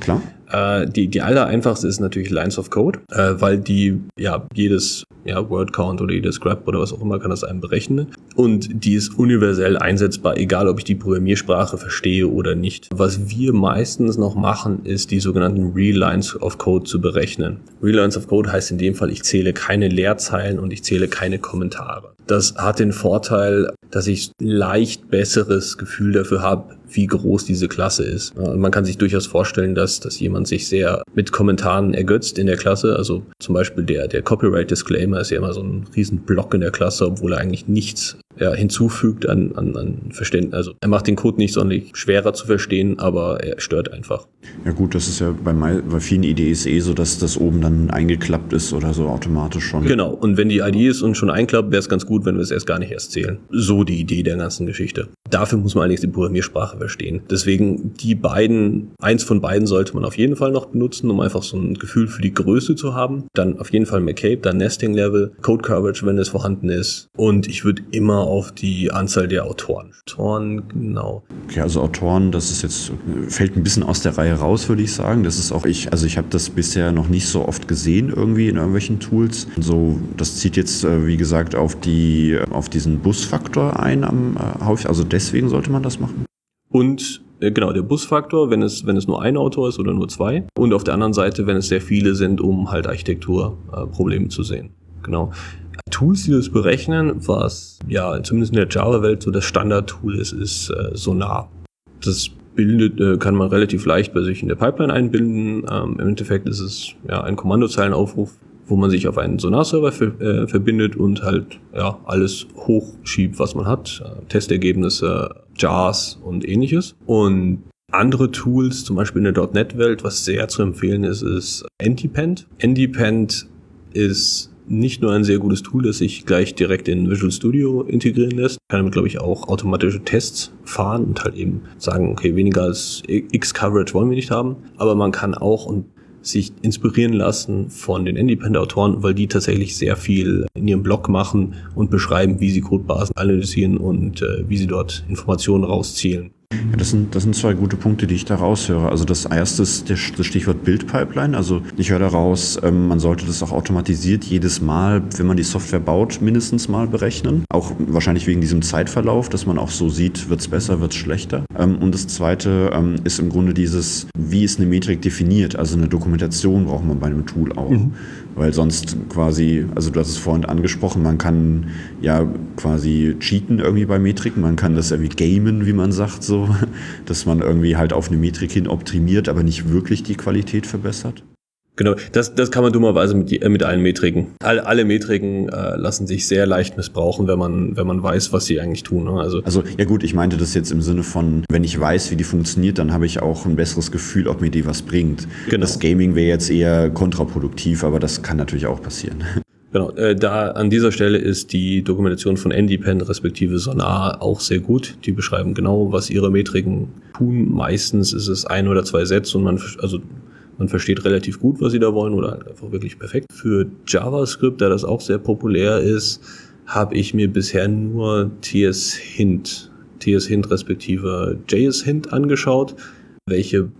Die allereinfachste ist natürlich Lines of Code, weil die jedes Word Count oder jedes Scrap oder was auch immer kann das einem berechnen. Und die ist universell einsetzbar, egal ob ich die Programmiersprache verstehe oder nicht. Was wir meistens noch machen, ist die sogenannten Real Lines of Code zu berechnen. Real Lines of Code heißt in dem Fall, ich zähle keine Leerzeilen und ich zähle keine Kommentare. Das hat den Vorteil, dass ich leicht besseres Gefühl dafür habe, wie groß diese Klasse ist. Man kann sich durchaus vorstellen, dass jemand sich sehr mit Kommentaren ergötzt in der Klasse. Also zum Beispiel der Copyright-Disclaimer ist ja immer so ein riesen Block in der Klasse, obwohl er eigentlich nichts hinzufügt an Verständnis. Also er macht den Code nicht sonderlich schwerer zu verstehen, aber er stört einfach.
Ja gut, das ist ja bei vielen IDEs so, dass das oben dann eingeklappt ist oder so automatisch schon.
Genau, und wenn die ID ist und schon einklappt, wäre es ganz gut, wenn wir es erst gar nicht erst zählen. So die Idee der ganzen Geschichte. Dafür muss man allerdings die Programmiersprache verstehen. Deswegen eins von beiden sollte man auf jeden Fall noch benutzen, um einfach so ein Gefühl für die Größe zu haben. Dann auf jeden Fall McCabe, dann Nesting Level, Code Coverage, wenn es vorhanden ist. Und ich würde immer auf die Anzahl der Autoren, genau.
Okay, also Autoren, das ist jetzt, fällt ein bisschen aus der Reihe raus, würde ich sagen. Das ist auch ich habe das bisher noch nicht so oft gesehen irgendwie in irgendwelchen Tools. So, das zieht jetzt, wie gesagt, auf diesen Busfaktor ein am Haufen. Also deswegen sollte man das machen.
Und genau, der Busfaktor, wenn es nur ein Autor ist oder nur zwei. Und auf der anderen Seite, wenn es sehr viele sind, um halt Architekturprobleme zu sehen. Genau. Tools, die das berechnen, was ja zumindest in der Java-Welt so das Standard-Tool ist Sonar. Das kann man relativ leicht bei sich in der Pipeline einbinden. Im Endeffekt ist es ein Kommandozeilenaufruf, wo man sich auf einen Sonar-Server verbindet und halt alles hochschiebt, was man hat. Testergebnisse, Jars und ähnliches. Und andere Tools, zum Beispiel in der .NET-Welt, was sehr zu empfehlen ist NDPend. NDPend ist nicht nur ein sehr gutes Tool, das sich gleich direkt in Visual Studio integrieren lässt. Kann damit, glaube ich, auch automatische Tests fahren und halt eben sagen, okay, weniger als X Coverage wollen wir nicht haben. Aber man kann auch sich inspirieren lassen von den Independent-Autoren, weil die tatsächlich sehr viel in ihrem Blog machen und beschreiben, wie sie Codebasen analysieren und wie sie dort Informationen rauszielen.
Ja, das sind zwei gute Punkte, die ich da raushöre. Also das erste ist das Stichwort Build-Pipeline. Also ich höre daraus, man sollte das auch automatisiert jedes Mal, wenn man die Software baut, mindestens mal berechnen. Auch wahrscheinlich wegen diesem Zeitverlauf, dass man auch so sieht, wird es besser, wird es schlechter. Und das zweite ist im Grunde wie ist eine Metrik definiert? Also eine Dokumentation braucht man bei einem Tool auch. Weil sonst quasi, also du hast es vorhin angesprochen, man kann ja quasi cheaten irgendwie bei Metriken, man kann das irgendwie gamen, wie man sagt, so, dass man irgendwie halt auf eine Metrik hin optimiert, aber nicht wirklich die Qualität verbessert.
Genau, das kann man dummerweise mit allen Metriken. Alle Metriken lassen sich sehr leicht missbrauchen, wenn man weiß, was sie eigentlich tun. Ne? Also
ja gut, ich meinte das jetzt im Sinne von, wenn ich weiß, wie die funktioniert, dann habe ich auch ein besseres Gefühl, ob mir die was bringt. Genau. Das Gaming wäre jetzt eher kontraproduktiv, aber das kann natürlich auch passieren.
Genau, da an dieser Stelle ist die Dokumentation von NDPend respektive Sonar auch sehr gut. Die beschreiben genau, was ihre Metriken tun. Meistens ist es 1 oder 2 Sätze und man versteht relativ gut, was sie da wollen oder halt einfach wirklich perfekt. Für JavaScript, da das auch sehr populär ist, habe ich mir bisher nur TS-Hint respektive JS-Hint angeschaut, welche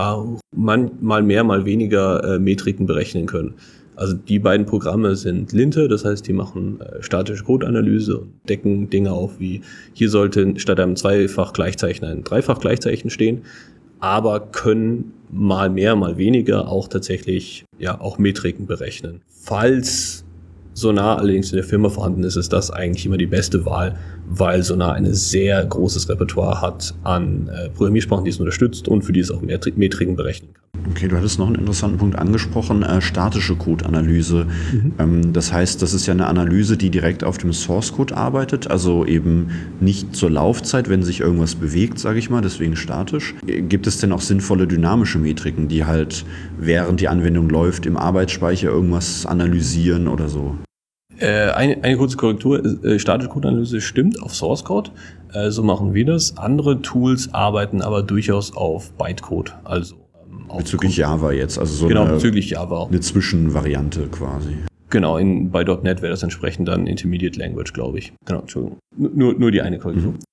mal mehr, mal weniger Metriken berechnen können. Also die beiden Programme sind Linte, das heißt, die machen statische Codeanalyse und decken Dinge auf, wie hier sollte statt einem Zweifach-Gleichzeichen ein Dreifach-Gleichzeichen stehen, aber können mal mehr, mal weniger auch tatsächlich auch Metriken berechnen. Falls Sonar allerdings in der Firma vorhanden ist, ist das eigentlich immer die beste Wahl, weil Sonar ein sehr großes Repertoire hat an Programmiersprachen, die es unterstützt und für die es auch Metriken berechnen kann.
Okay, du hattest noch einen interessanten Punkt angesprochen, statische Codeanalyse. Das heißt, das ist ja eine Analyse, die direkt auf dem Source Code arbeitet, also eben nicht zur Laufzeit, wenn sich irgendwas bewegt, sage ich mal, deswegen statisch. Gibt es denn auch sinnvolle dynamische Metriken, die halt während die Anwendung läuft im Arbeitsspeicher irgendwas analysieren oder so?
Eine kurze Korrektur, statische Codeanalyse stimmt auf Source Code, so machen wir das. Andere Tools arbeiten aber durchaus auf Bytecode, also
bezüglich Java jetzt, also so
bezüglich Java.
Eine Zwischenvariante quasi.
Genau, bei .NET wäre das entsprechend dann Intermediate Language, glaube ich. Genau, Entschuldigung. Nur die eine Korrektur.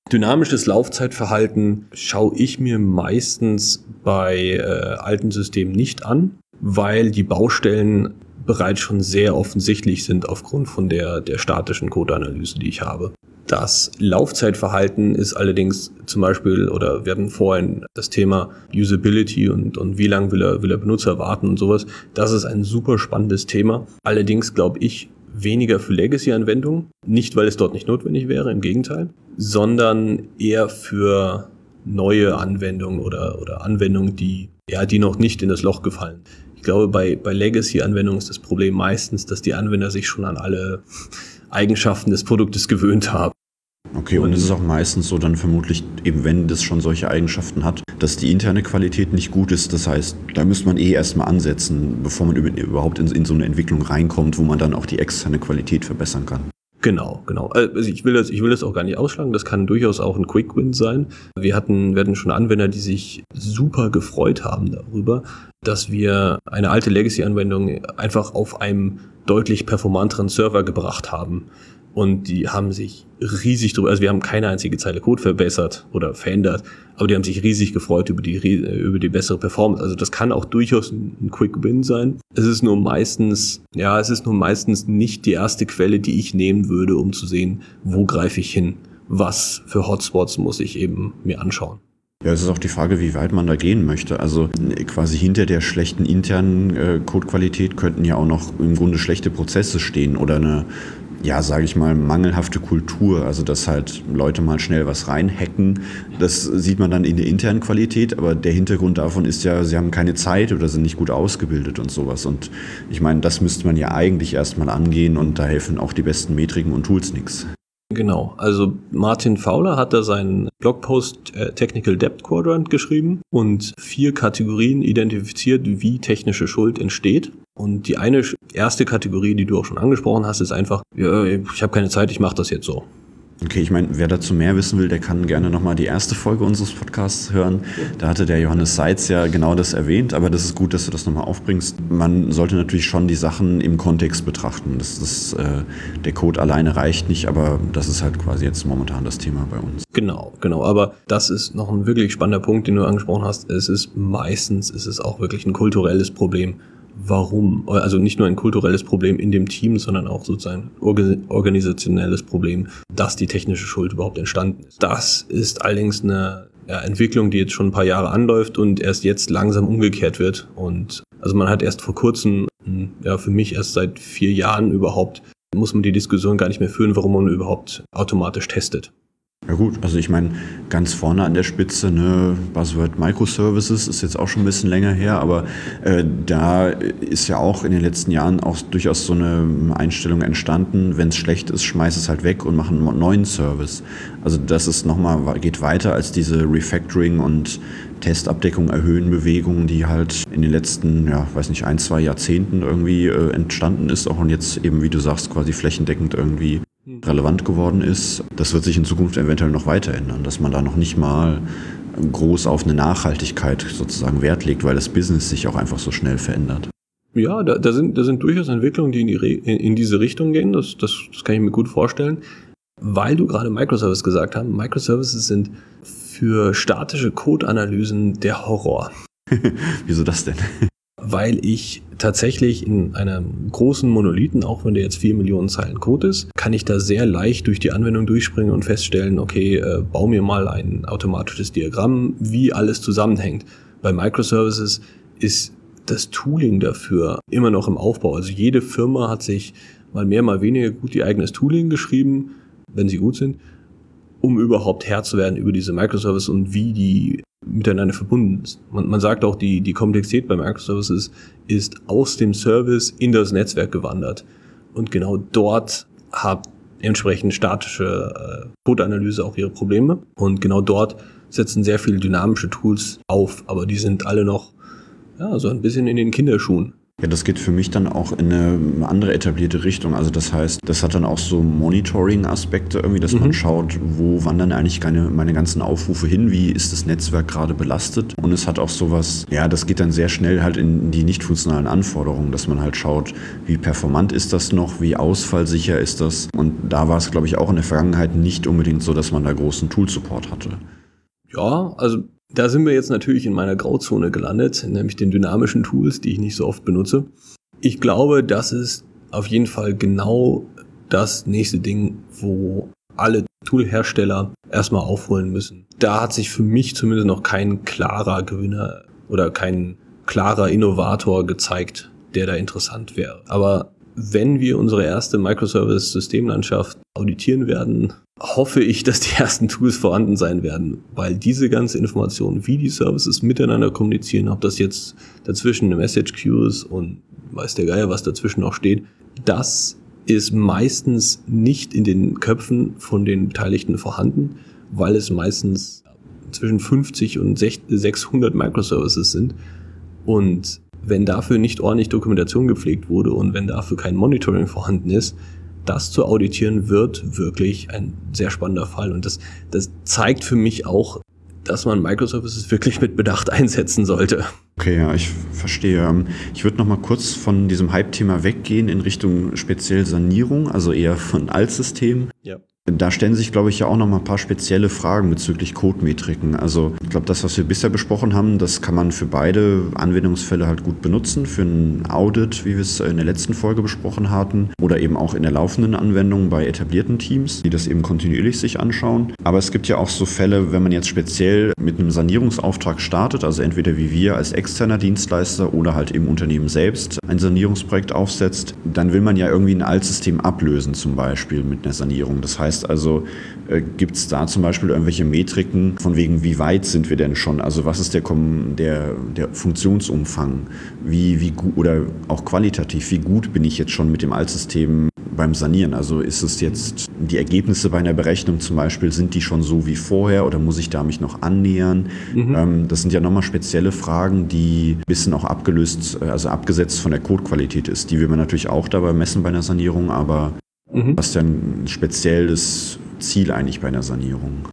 Dynamisches Laufzeitverhalten schaue ich mir meistens bei alten Systemen nicht an, weil die Baustellen bereits schon sehr offensichtlich sind aufgrund von der statischen Codeanalyse, die ich habe. Das Laufzeitverhalten ist allerdings zum Beispiel, oder wir hatten vorhin das Thema Usability und wie lange will der Benutzer warten und sowas. Das ist ein super spannendes Thema. Allerdings glaube ich weniger für Legacy-Anwendungen. Nicht, weil es dort nicht notwendig wäre, im Gegenteil, sondern eher für neue Anwendungen oder Anwendungen, die noch nicht in das Loch gefallen. Ich glaube, bei Legacy-Anwendungen ist das Problem meistens, dass die Anwender sich schon an alle Eigenschaften des Produktes gewöhnt haben.
Okay, und es ist auch meistens so dann vermutlich, eben wenn das schon solche Eigenschaften hat, dass die interne Qualität nicht gut ist. Das heißt, da müsste man erstmal ansetzen, bevor man überhaupt in so eine Entwicklung reinkommt, wo man dann auch die externe Qualität verbessern kann.
Genau. Also ich will das auch gar nicht ausschlagen. Das kann durchaus auch ein Quick Win sein. Wir hatten schon Anwender, die sich super gefreut haben darüber, dass wir eine alte Legacy-Anwendung einfach auf einem deutlich performanteren Server gebracht haben. Und die haben sich riesig drüber, also wir haben keine einzige Zeile Code verbessert oder verändert, aber die haben sich riesig gefreut über die bessere Performance. Also das kann auch durchaus ein Quick Win sein. Es ist nur meistens nicht die erste Quelle, die ich nehmen würde, um zu sehen, wo greife ich hin, was für Hotspots muss ich eben mir anschauen.
Ja, es ist auch die Frage, wie weit man da gehen möchte. Also quasi hinter der schlechten internen Codequalität könnten ja auch noch im Grunde schlechte Prozesse stehen oder eine, sage ich mal, mangelhafte Kultur. Also dass halt Leute mal schnell was reinhacken. Das sieht man dann in der internen Qualität, aber der Hintergrund davon ist ja, sie haben keine Zeit oder sind nicht gut ausgebildet und sowas. Und ich meine, das müsste man ja eigentlich erstmal angehen und da helfen auch die besten Metriken und Tools nichts.
Genau, also Martin Fowler hat da seinen Blogpost Technical Debt Quadrant geschrieben und 4 Kategorien identifiziert, wie technische Schuld entsteht. Und die erste Kategorie, die du auch schon angesprochen hast, ist einfach, ich habe keine Zeit, ich mache das jetzt so.
Okay, ich meine, wer dazu mehr wissen will, der kann gerne nochmal die erste Folge unseres Podcasts hören. Da hatte der Johannes Seitz ja genau das erwähnt, aber das ist gut, dass du das nochmal aufbringst. Man sollte natürlich schon die Sachen im Kontext betrachten. Der Code alleine reicht nicht, aber das ist halt quasi jetzt momentan das Thema bei uns.
Genau, aber das ist noch ein wirklich spannender Punkt, den du angesprochen hast. Meistens ist es auch wirklich ein kulturelles Problem. Warum? Also nicht nur ein kulturelles Problem in dem Team, sondern auch sozusagen organisationelles Problem, dass die technische Schuld überhaupt entstanden ist. Das ist allerdings eine Entwicklung, die jetzt schon ein paar Jahre anläuft und erst jetzt langsam umgekehrt wird. Und also man hat erst vor kurzem, für mich erst seit 4 Jahren überhaupt, muss man die Diskussion gar nicht mehr führen, warum man überhaupt automatisch testet.
Ja gut, also ich meine, ganz vorne an der Spitze, Buzzword Microservices ist jetzt auch schon ein bisschen länger her, aber da ist ja auch in den letzten Jahren auch durchaus so eine Einstellung entstanden, wenn es schlecht ist, schmeiß es halt weg und mach einen neuen Service. Also das ist geht weiter als diese Refactoring und Testabdeckung erhöhen Bewegungen, die halt in den letzten, 1-2 Jahrzehnten irgendwie entstanden ist, auch und jetzt eben, wie du sagst, quasi flächendeckend irgendwie relevant geworden ist. Das wird sich in Zukunft eventuell noch weiter ändern, dass man da noch nicht mal groß auf eine Nachhaltigkeit sozusagen Wert legt, weil das Business sich auch einfach so schnell verändert.
Ja, da sind durchaus Entwicklungen, die in diese Richtung gehen. Das kann ich mir gut vorstellen. Weil du gerade Microservices gesagt hast, Microservices sind für statische Codeanalysen der Horror.
Wieso das denn?
Weil ich tatsächlich in einem großen Monolithen, auch wenn der jetzt 4 Millionen Zeilen Code ist, kann ich da sehr leicht durch die Anwendung durchspringen und feststellen, okay, bau mir mal ein automatisches Diagramm, wie alles zusammenhängt. Bei Microservices ist das Tooling dafür immer noch im Aufbau. Also jede Firma hat sich mal mehr, mal weniger gut ihr eigenes Tooling geschrieben, wenn sie gut sind, um überhaupt Herr zu werden über diese Microservices und wie die miteinander verbunden ist. Man sagt auch, die Komplexität bei Microservices ist aus dem Service in das Netzwerk gewandert. Und genau dort hat entsprechend statische Codeanalyse auch ihre Probleme. Und genau dort setzen sehr viele dynamische Tools auf, aber die sind alle noch so ein bisschen in den Kinderschuhen.
Ja, das geht für mich dann auch in eine andere etablierte Richtung. Also das heißt, das hat dann auch so Monitoring-Aspekte irgendwie, dass man schaut, wo wandern eigentlich meine ganzen Aufrufe hin, wie ist das Netzwerk gerade belastet. Und es hat auch sowas, ja, das geht dann sehr schnell halt in die nicht funktionalen Anforderungen, dass man halt schaut, wie performant ist das noch, wie ausfallsicher ist das. Und da war es, glaube ich, auch in der Vergangenheit nicht unbedingt so, dass man da großen Tool-Support hatte.
Ja, also da sind wir jetzt natürlich in meiner Grauzone gelandet, nämlich den dynamischen Tools, die ich nicht so oft benutze. Ich glaube, das ist auf jeden Fall genau das nächste Ding, wo alle Toolhersteller erstmal aufholen müssen. Da hat sich für mich zumindest noch kein klarer Gewinner oder kein klarer Innovator gezeigt, der da interessant wäre. Aber wenn wir unsere erste Microservice-Systemlandschaft auditieren werden, hoffe ich, dass die ersten Tools vorhanden sein werden, weil diese ganze Information, wie die Services miteinander kommunizieren, ob das jetzt dazwischen eine Message Queues und weiß der Geier, was dazwischen noch steht, das ist meistens nicht in den Köpfen von den Beteiligten vorhanden, weil es meistens zwischen 50 und 600 Microservices sind. Und wenn dafür nicht ordentlich Dokumentation gepflegt wurde und wenn dafür kein Monitoring vorhanden ist, das zu auditieren wird wirklich ein sehr spannender Fall. Und das zeigt für mich auch, dass man Microservices wirklich mit Bedacht einsetzen sollte.
Okay, ja, ich verstehe. Ich würde noch mal kurz von diesem Hype-Thema weggehen in Richtung speziell Sanierung, also eher von Altsystemen.
Ja.
Da stellen sich, glaube ich, ja auch noch mal ein paar spezielle Fragen bezüglich Codemetriken. Also ich glaube, das, was wir bisher besprochen haben, das kann man für beide Anwendungsfälle halt gut benutzen. Für ein Audit, wie wir es in der letzten Folge besprochen hatten, oder eben auch in der laufenden Anwendung bei etablierten Teams, die das eben kontinuierlich sich anschauen. Aber es gibt ja auch so Fälle, wenn man jetzt speziell mit einem Sanierungsauftrag startet, also entweder wie wir als externer Dienstleister oder halt im Unternehmen selbst ein Sanierungsprojekt aufsetzt, dann will man ja irgendwie ein Altsystem ablösen, zum Beispiel mit einer Sanierung. Das heißt also, gibt es da zum Beispiel irgendwelche Metriken, von wegen, wie weit sind wir denn schon? Also was ist der Funktionsumfang? Wie gut oder auch qualitativ, wie gut bin ich jetzt schon mit dem Altsystem beim Sanieren? Also ist es jetzt, die Ergebnisse bei einer Berechnung zum Beispiel, sind die schon so wie vorher oder muss ich da mich noch annähern? Das sind ja nochmal spezielle Fragen, die ein bisschen auch abgesetzt von der Codequalität ist. Die will man natürlich auch dabei messen bei einer Sanierung, aber was ist denn ein spezielles Ziel eigentlich bei einer Sanierung?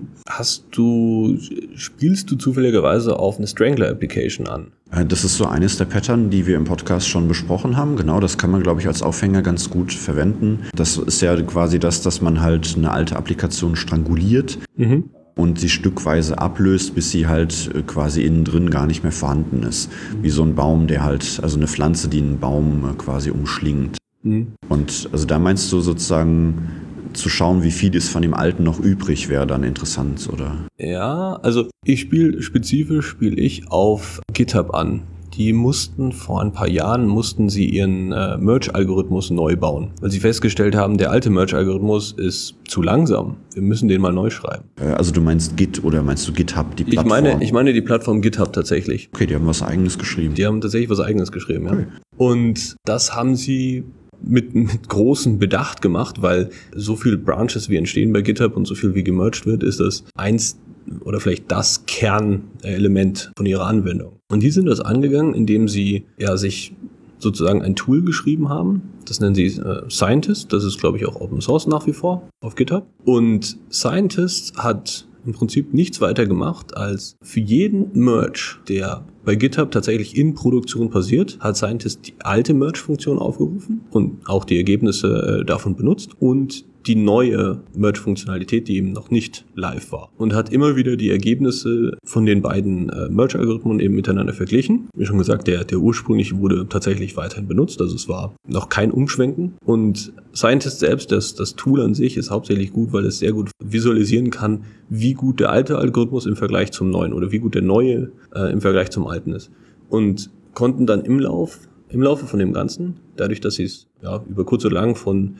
Spielst du zufälligerweise auf eine Strangler-Application an?
Das ist so eines der Pattern, die wir im Podcast schon besprochen haben. Genau, das kann man, glaube ich, als Aufhänger ganz gut verwenden. Das ist ja quasi das, dass man halt eine alte Applikation stranguliert und sie stückweise ablöst, bis sie halt quasi innen drin gar nicht mehr vorhanden ist. Wie so ein Baum, also eine Pflanze, die einen Baum quasi umschlingt. Und also da meinst du sozusagen zu schauen, wie viel ist von dem Alten noch übrig, wäre dann interessant, oder?
Ja, also spezifisch spiele ich auf GitHub an. Die vor ein paar Jahren ihren Merge-Algorithmus neu bauen, weil sie festgestellt haben, der alte Merge-Algorithmus ist zu langsam. Wir müssen den mal neu schreiben.
Also du meinst Git oder meinst du GitHub, die Plattform?
Ich meine die Plattform GitHub tatsächlich.
Okay, die haben was Eigenes geschrieben.
Die haben tatsächlich was Eigenes geschrieben, ja.
Okay.
Und das haben sie mit großem Bedacht gemacht, weil so viel Branches wie entstehen bei GitHub und so viel wie gemerged wird, ist das eins oder vielleicht das Kernelement von ihrer Anwendung. Und die sind das angegangen, indem sie sich sozusagen ein Tool geschrieben haben. Das nennen sie Scientist. Das ist, glaube ich, auch Open Source nach wie vor auf GitHub. Und Scientist hat im Prinzip nichts weiter gemacht, als für jeden Merge, der bei GitHub tatsächlich in Produktion passiert, hat Scientist die alte Merge-Funktion aufgerufen und auch die Ergebnisse davon benutzt und die neue Merge-Funktionalität, die eben noch nicht live war. Und hat immer wieder die Ergebnisse von den beiden Merge-Algorithmen eben miteinander verglichen. Wie schon gesagt, der ursprüngliche wurde tatsächlich weiterhin benutzt, also es war noch kein Umschwenken. Und Scientist selbst, das Tool an sich, ist hauptsächlich gut, weil es sehr gut visualisieren kann, wie gut der alte Algorithmus im Vergleich zum neuen oder wie gut der neue im Vergleich zum alten ist. Und konnten dann im Laufe von dem Ganzen, dadurch, dass sie es über kurz oder lang von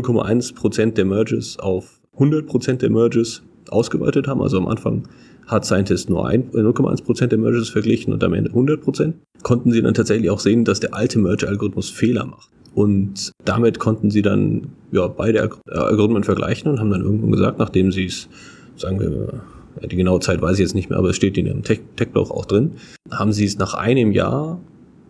0,1% der Merges auf 100% der Merges ausgeweitet haben, also am Anfang hat Scientist nur 0,1% der Merges verglichen und am Ende 100%, konnten sie dann tatsächlich auch sehen, dass der alte Merge-Algorithmus Fehler macht. Und damit konnten sie dann beide Algorithmen vergleichen und haben dann irgendwann gesagt, nachdem sie es, sagen wir, die genaue Zeit weiß ich jetzt nicht mehr, aber es steht in ihrem Tech-Blog auch drin, haben sie es nach einem Jahr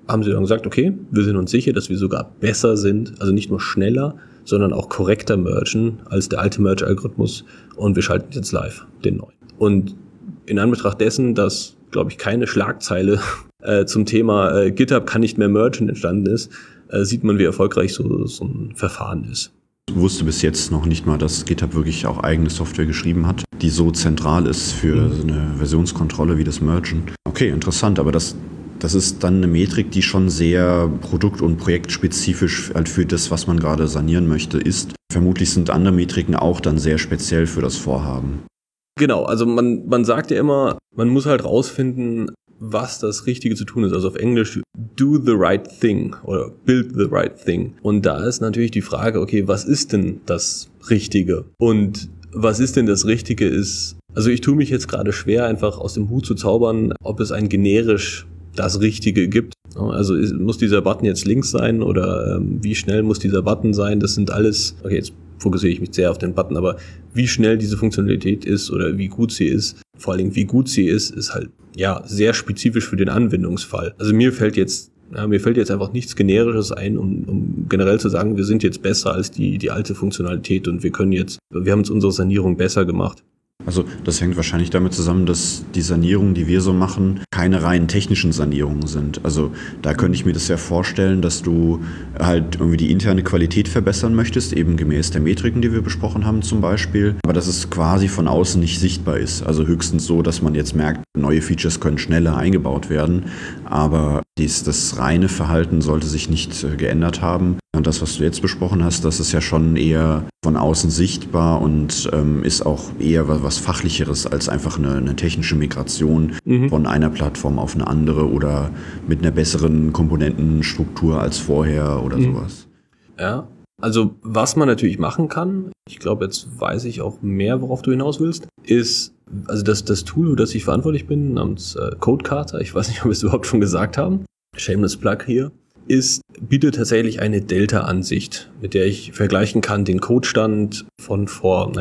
haben sie dann gesagt, okay, wir sind uns sicher, dass wir sogar besser sind, also nicht nur schneller, sondern auch korrekter mergen als der alte Merge-Algorithmus und wir schalten jetzt live den neuen. Und in Anbetracht dessen, dass, glaube ich, keine Schlagzeile zum Thema GitHub kann nicht mehr mergen entstanden ist, sieht man, wie erfolgreich so ein Verfahren ist.
Ich wusste bis jetzt noch nicht mal, dass GitHub wirklich auch eigene Software geschrieben hat, die so zentral ist für so eine Versionskontrolle wie das Mergen. Okay, interessant, aber das ist dann eine Metrik, die schon sehr produkt- und projektspezifisch halt für das, was man gerade sanieren möchte, ist. Vermutlich sind andere Metriken auch dann sehr speziell für das Vorhaben.
Genau, also man sagt ja immer, man muss halt rausfinden, was das Richtige zu tun ist. Also auf Englisch, do the right thing oder build the right thing. Und da ist natürlich die Frage, okay, was ist denn das Richtige? Und was ist denn das Richtige ist, also ich tue mich jetzt gerade schwer, einfach aus dem Hut zu zaubern, ob es ein generisch das Richtige gibt. Also muss dieser Button jetzt links sein oder wie schnell muss dieser Button sein? Das sind alles, okay, jetzt fokussiere ich mich sehr auf den Button, aber wie schnell diese Funktionalität ist oder wie gut sie ist, vor allen Dingen wie gut sie ist halt ja sehr spezifisch für den Anwendungsfall. Also mir fällt jetzt einfach nichts Generisches ein, um generell zu sagen, wir sind jetzt besser als die alte Funktionalität und wir haben uns unsere Sanierung besser gemacht.
Also das hängt wahrscheinlich damit zusammen, dass die Sanierungen, die wir so machen, keine rein technischen Sanierungen sind. Also da könnte ich mir das ja vorstellen, dass du halt irgendwie die interne Qualität verbessern möchtest, eben gemäß der Metriken, die wir besprochen haben zum Beispiel, aber dass es quasi von außen nicht sichtbar ist. Also höchstens so, dass man jetzt merkt, neue Features können schneller eingebaut werden, aber das reine Verhalten sollte sich nicht geändert haben. Und das, was du jetzt besprochen hast, das ist ja schon eher von außen sichtbar und ist auch eher was Fachlicheres als einfach eine technische Migration von einer Plattform auf eine andere oder mit einer besseren Komponentenstruktur als vorher oder sowas.
Ja, also was man natürlich machen kann, ich glaube, jetzt weiß ich auch mehr, worauf du hinaus willst, ist, also das Tool, für das ich verantwortlich bin, namens Codecata, ich weiß nicht, ob wir es überhaupt schon gesagt haben, shameless plug hier, bietet tatsächlich eine Delta-Ansicht, mit der ich vergleichen kann den Codestand von vor,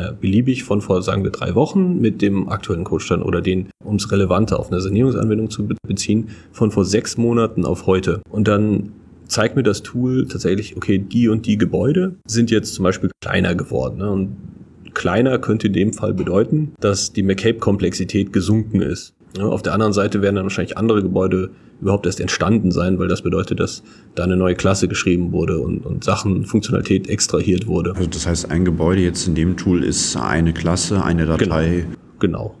sagen wir 3 Wochen mit dem aktuellen Codestand oder den, um es relevanter auf eine Sanierungsanwendung zu beziehen, von vor 6 Monaten auf heute. Und dann zeigt mir das Tool tatsächlich, okay, die und die Gebäude sind jetzt zum Beispiel kleiner geworden. Ne? Und kleiner könnte in dem Fall bedeuten, dass die McCabe-Komplexität gesunken ist. Ja, auf der anderen Seite werden dann wahrscheinlich andere Gebäude überhaupt erst entstanden sein, weil das bedeutet, dass da eine neue Klasse geschrieben wurde und Funktionalität extrahiert wurde.
Also das heißt, ein Gebäude jetzt in dem Tool ist eine Klasse, eine Datei.
Genau.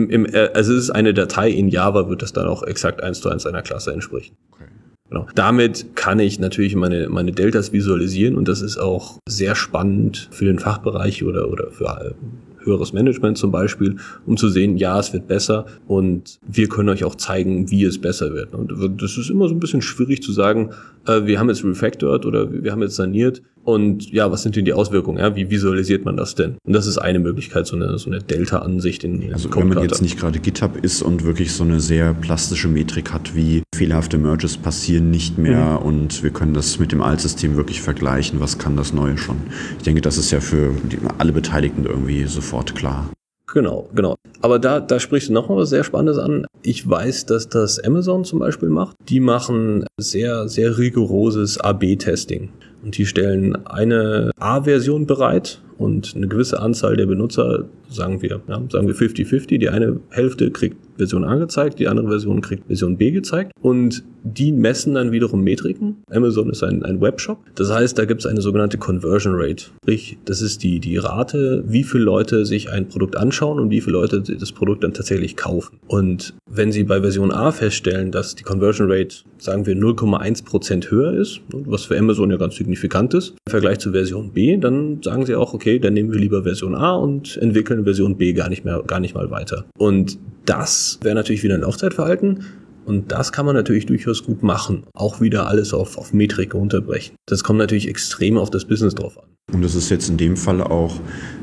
Also es ist eine Datei, in Java wird das dann auch exakt 1:1 einer Klasse entsprechen. Okay. Genau. Damit kann ich natürlich meine Deltas visualisieren und das ist auch sehr spannend für den Fachbereich oder für höheres Management zum Beispiel, um zu sehen, ja, es wird besser und wir können euch auch zeigen, wie es besser wird. Und das ist immer so ein bisschen schwierig zu sagen, wir haben jetzt refactored oder wir haben jetzt saniert und ja, was sind denn die Auswirkungen? Ja, wie visualisiert man das denn? Und das ist eine Möglichkeit, so eine Delta-Ansicht in
Also wenn man jetzt nicht gerade GitHub ist und wirklich so eine sehr plastische Metrik hat, wie fehlerhafte Merges passieren nicht mehr und wir können das mit dem Altsystem wirklich vergleichen, was kann das Neue schon? Ich denke, das ist ja für alle Beteiligten irgendwie sofort klar.
Genau. Aber da sprichst du nochmal was sehr Spannendes an. Ich weiß, dass das Amazon zum Beispiel macht. Die machen sehr, sehr rigoroses AB-Testing. Und die stellen eine A-Version bereit und eine gewisse Anzahl der Benutzer, sagen wir 50-50. Die eine Hälfte kriegt Version A gezeigt, die andere Version kriegt Version B gezeigt. Und die messen dann wiederum Metriken. Amazon ist ein Webshop. Das heißt, da gibt es eine sogenannte Conversion Rate. Sprich, das ist die Rate, wie viele Leute sich ein Produkt anschauen und wie viele Leute das Produkt dann tatsächlich kaufen. Und wenn sie bei Version A feststellen, dass die Conversion Rate, sagen wir 0,1% höher ist, was für Amazon ja ganz signifikant ist, im Vergleich zu Version B, dann sagen sie auch, okay, dann nehmen wir lieber Version A und entwickeln Version B gar nicht mal weiter. Und das wäre natürlich wieder ein Laufzeitverhalten. Und das kann man natürlich durchaus gut machen. Auch wieder alles auf Metrik runterbrechen. Das kommt natürlich extrem auf das Business drauf an.
Und das ist jetzt in dem Fall auch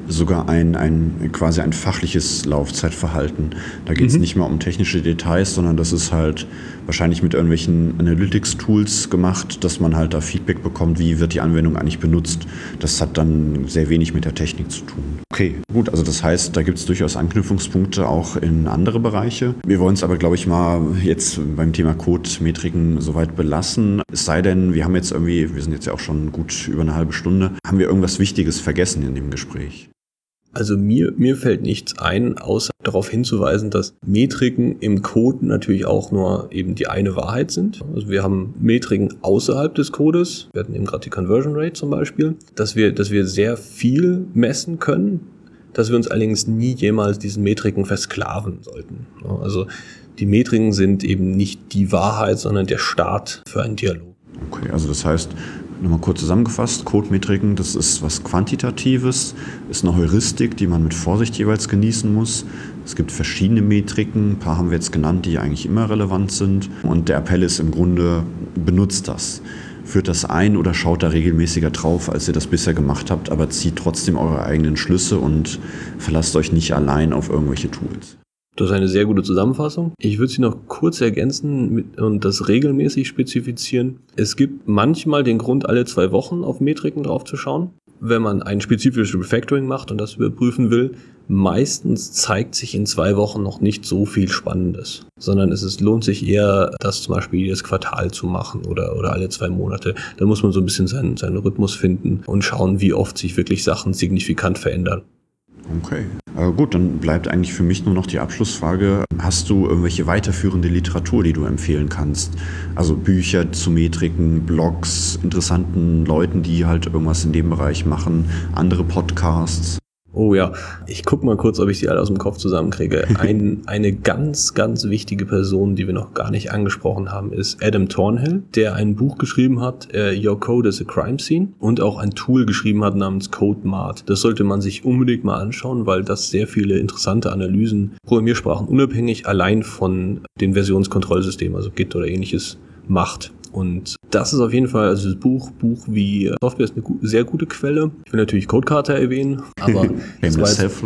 sogar quasi ein fachliches Laufzeitverhalten. Da geht es nicht mehr um technische Details, sondern das ist halt wahrscheinlich mit irgendwelchen Analytics-Tools gemacht, dass man halt da Feedback bekommt, wie wird die Anwendung eigentlich benutzt. Das hat dann sehr wenig mit der Technik zu tun. Okay, gut, also das heißt, da gibt es durchaus Anknüpfungspunkte auch in andere Bereiche. Wir wollen es aber, glaube ich, mal jetzt beim Thema Code-Metriken soweit belassen. Es sei denn, wir sind jetzt ja auch schon gut über eine halbe Stunde, haben wir irgendwas Wichtiges vergessen in dem Gespräch?
Also mir fällt nichts ein, außer darauf hinzuweisen, dass Metriken im Code natürlich auch nur eben die eine Wahrheit sind. Also wir haben Metriken außerhalb des Codes. Wir hatten eben gerade die Conversion Rate zum Beispiel, dass wir sehr viel messen können, dass wir uns allerdings nie jemals diesen Metriken versklaven sollten. Also die Metriken sind eben nicht die Wahrheit, sondern der Start für einen Dialog.
Okay, also das heißt, nochmal kurz zusammengefasst, Code-Metriken, das ist was Quantitatives, ist eine Heuristik, die man mit Vorsicht jeweils genießen muss. Es gibt verschiedene Metriken, ein paar haben wir jetzt genannt, die eigentlich immer relevant sind. Und der Appell ist im Grunde, benutzt das. Führt das ein oder schaut da regelmäßiger drauf, als ihr das bisher gemacht habt, aber zieht trotzdem eure eigenen Schlüsse und verlasst euch nicht allein auf irgendwelche Tools.
Das ist eine sehr gute Zusammenfassung. Ich würde sie noch kurz ergänzen und das regelmäßig spezifizieren. Es gibt manchmal den Grund, alle 2 Wochen auf Metriken drauf zu schauen, wenn man ein spezifisches Refactoring macht und das überprüfen will. Meistens zeigt sich in 2 Wochen noch nicht so viel Spannendes, sondern lohnt sich eher, das zum Beispiel jedes Quartal zu machen oder alle 2 Monate. Da muss man so ein bisschen seinen Rhythmus finden und schauen, wie oft sich wirklich Sachen signifikant verändern.
Okay. Gut, dann bleibt eigentlich für mich nur noch die Abschlussfrage. Hast du irgendwelche weiterführende Literatur, die du empfehlen kannst? Also Bücher zu Metriken, Blogs, interessanten Leuten, die halt irgendwas in dem Bereich machen, andere Podcasts?
Oh ja, ich gucke mal kurz, ob ich sie alle aus dem Kopf zusammenkriege. Eine ganz, ganz wichtige Person, die wir noch gar nicht angesprochen haben, ist Adam Thornhill, der ein Buch geschrieben hat, Your Code is a Crime Scene, und auch ein Tool geschrieben hat namens CodeMart. Das sollte man sich unbedingt mal anschauen, weil das sehr viele interessante Analysen, Programmiersprachen unabhängig, allein von den Versionskontrollsystemen, also Git oder ähnliches, macht. Und das ist auf jeden Fall, also das Buch wie Software ist eine sehr gute Quelle. Ich will natürlich Codecadter erwähnen, aber das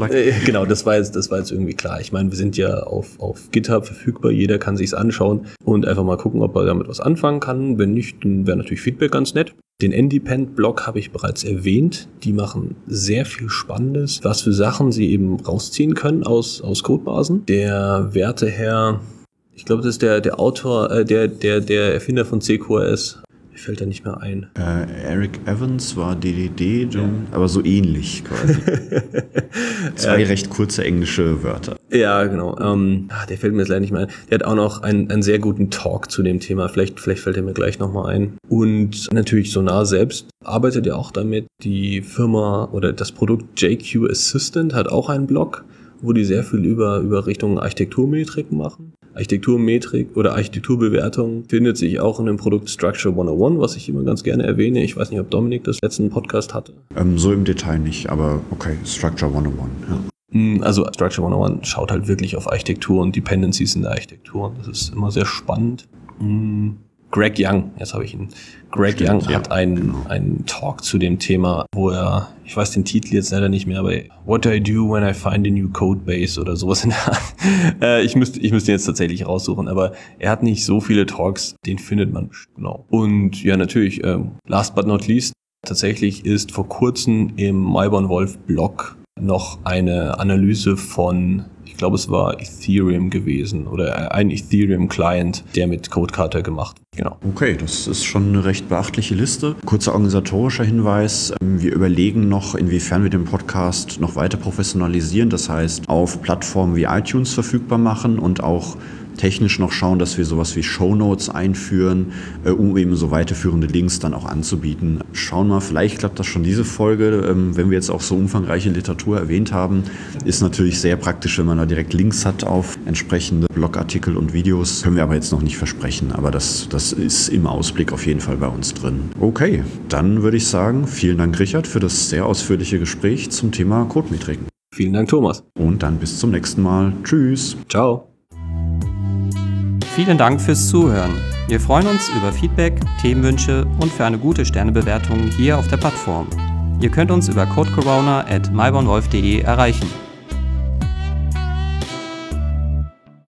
war jetzt irgendwie klar. Ich meine, wir sind ja auf GitHub verfügbar, jeder kann sich's anschauen und einfach mal gucken, ob er damit was anfangen kann. Wenn nicht, dann wäre natürlich Feedback ganz nett. Den Independent-Blog habe ich bereits erwähnt. Die machen sehr viel Spannendes, was für Sachen sie eben rausziehen können aus Codebasen. Der werte Herr, ich glaube, das ist der Autor, der Erfinder von CQRS. Mir fällt da nicht mehr ein.
Eric Evans war DDD, aber so ähnlich quasi. 2 recht kurze englische Wörter.
Ja, genau. Der fällt mir jetzt leider nicht mehr ein. Der hat auch noch einen sehr guten Talk zu dem Thema. Vielleicht fällt er mir gleich nochmal ein. Und natürlich Sonar selbst arbeitet ja auch damit. Die Firma oder das Produkt JQ Assistant hat auch einen Blog, wo die sehr viel über Richtung Architekturmetriken machen. Architekturmetrik oder Architekturbewertung findet sich auch in dem Produkt Structure 101, was ich immer ganz gerne erwähne. Ich weiß nicht, ob Dominik das letzten Podcast hatte.
So im Detail nicht, aber okay, Structure 101, ja.
Also Structure 101 schaut halt wirklich auf Architektur und Dependencies in der Architektur. Das ist immer sehr spannend. Greg Young, jetzt habe ich ihn. Greg Young hat einen Talk zu dem Thema, wo er, ich weiß den Titel jetzt leider nicht mehr, aber What I Do When I Find a New Codebase oder sowas in der Art. Ich müsste ihn jetzt tatsächlich raussuchen, aber er hat nicht so viele Talks, den findet man genau. Und ja, natürlich, last but not least, tatsächlich ist vor kurzem im mybornwolf-Blog noch eine Analyse von, ich glaube, es war Ethereum gewesen oder ein Ethereum-Client, der mit Codecadter gemacht. Genau.
Okay, das ist schon eine recht beachtliche Liste. Kurzer organisatorischer Hinweis. Wir überlegen noch, inwiefern wir den Podcast noch weiter professionalisieren. Das heißt, auf Plattformen wie iTunes verfügbar machen und auch technisch noch schauen, dass wir sowas wie Shownotes einführen, um eben so weiterführende Links dann auch anzubieten. Schauen wir, vielleicht klappt das schon diese Folge. Wenn wir jetzt auch so umfangreiche Literatur erwähnt haben, ist natürlich sehr praktisch, wenn man da direkt Links hat auf entsprechende Blogartikel und Videos. Können wir aber jetzt noch nicht versprechen, aber das ist im Ausblick auf jeden Fall bei uns drin. Okay, dann würde ich sagen, vielen Dank, Richard, für das sehr ausführliche Gespräch zum Thema Codemetriken.
Vielen Dank, Thomas.
Und dann bis zum nächsten Mal. Tschüss.
Ciao.
Vielen Dank fürs Zuhören. Wir freuen uns über Feedback, Themenwünsche und für eine gute Sternebewertung hier auf der Plattform. Ihr könnt uns über codecorona@mybornwolf.de erreichen.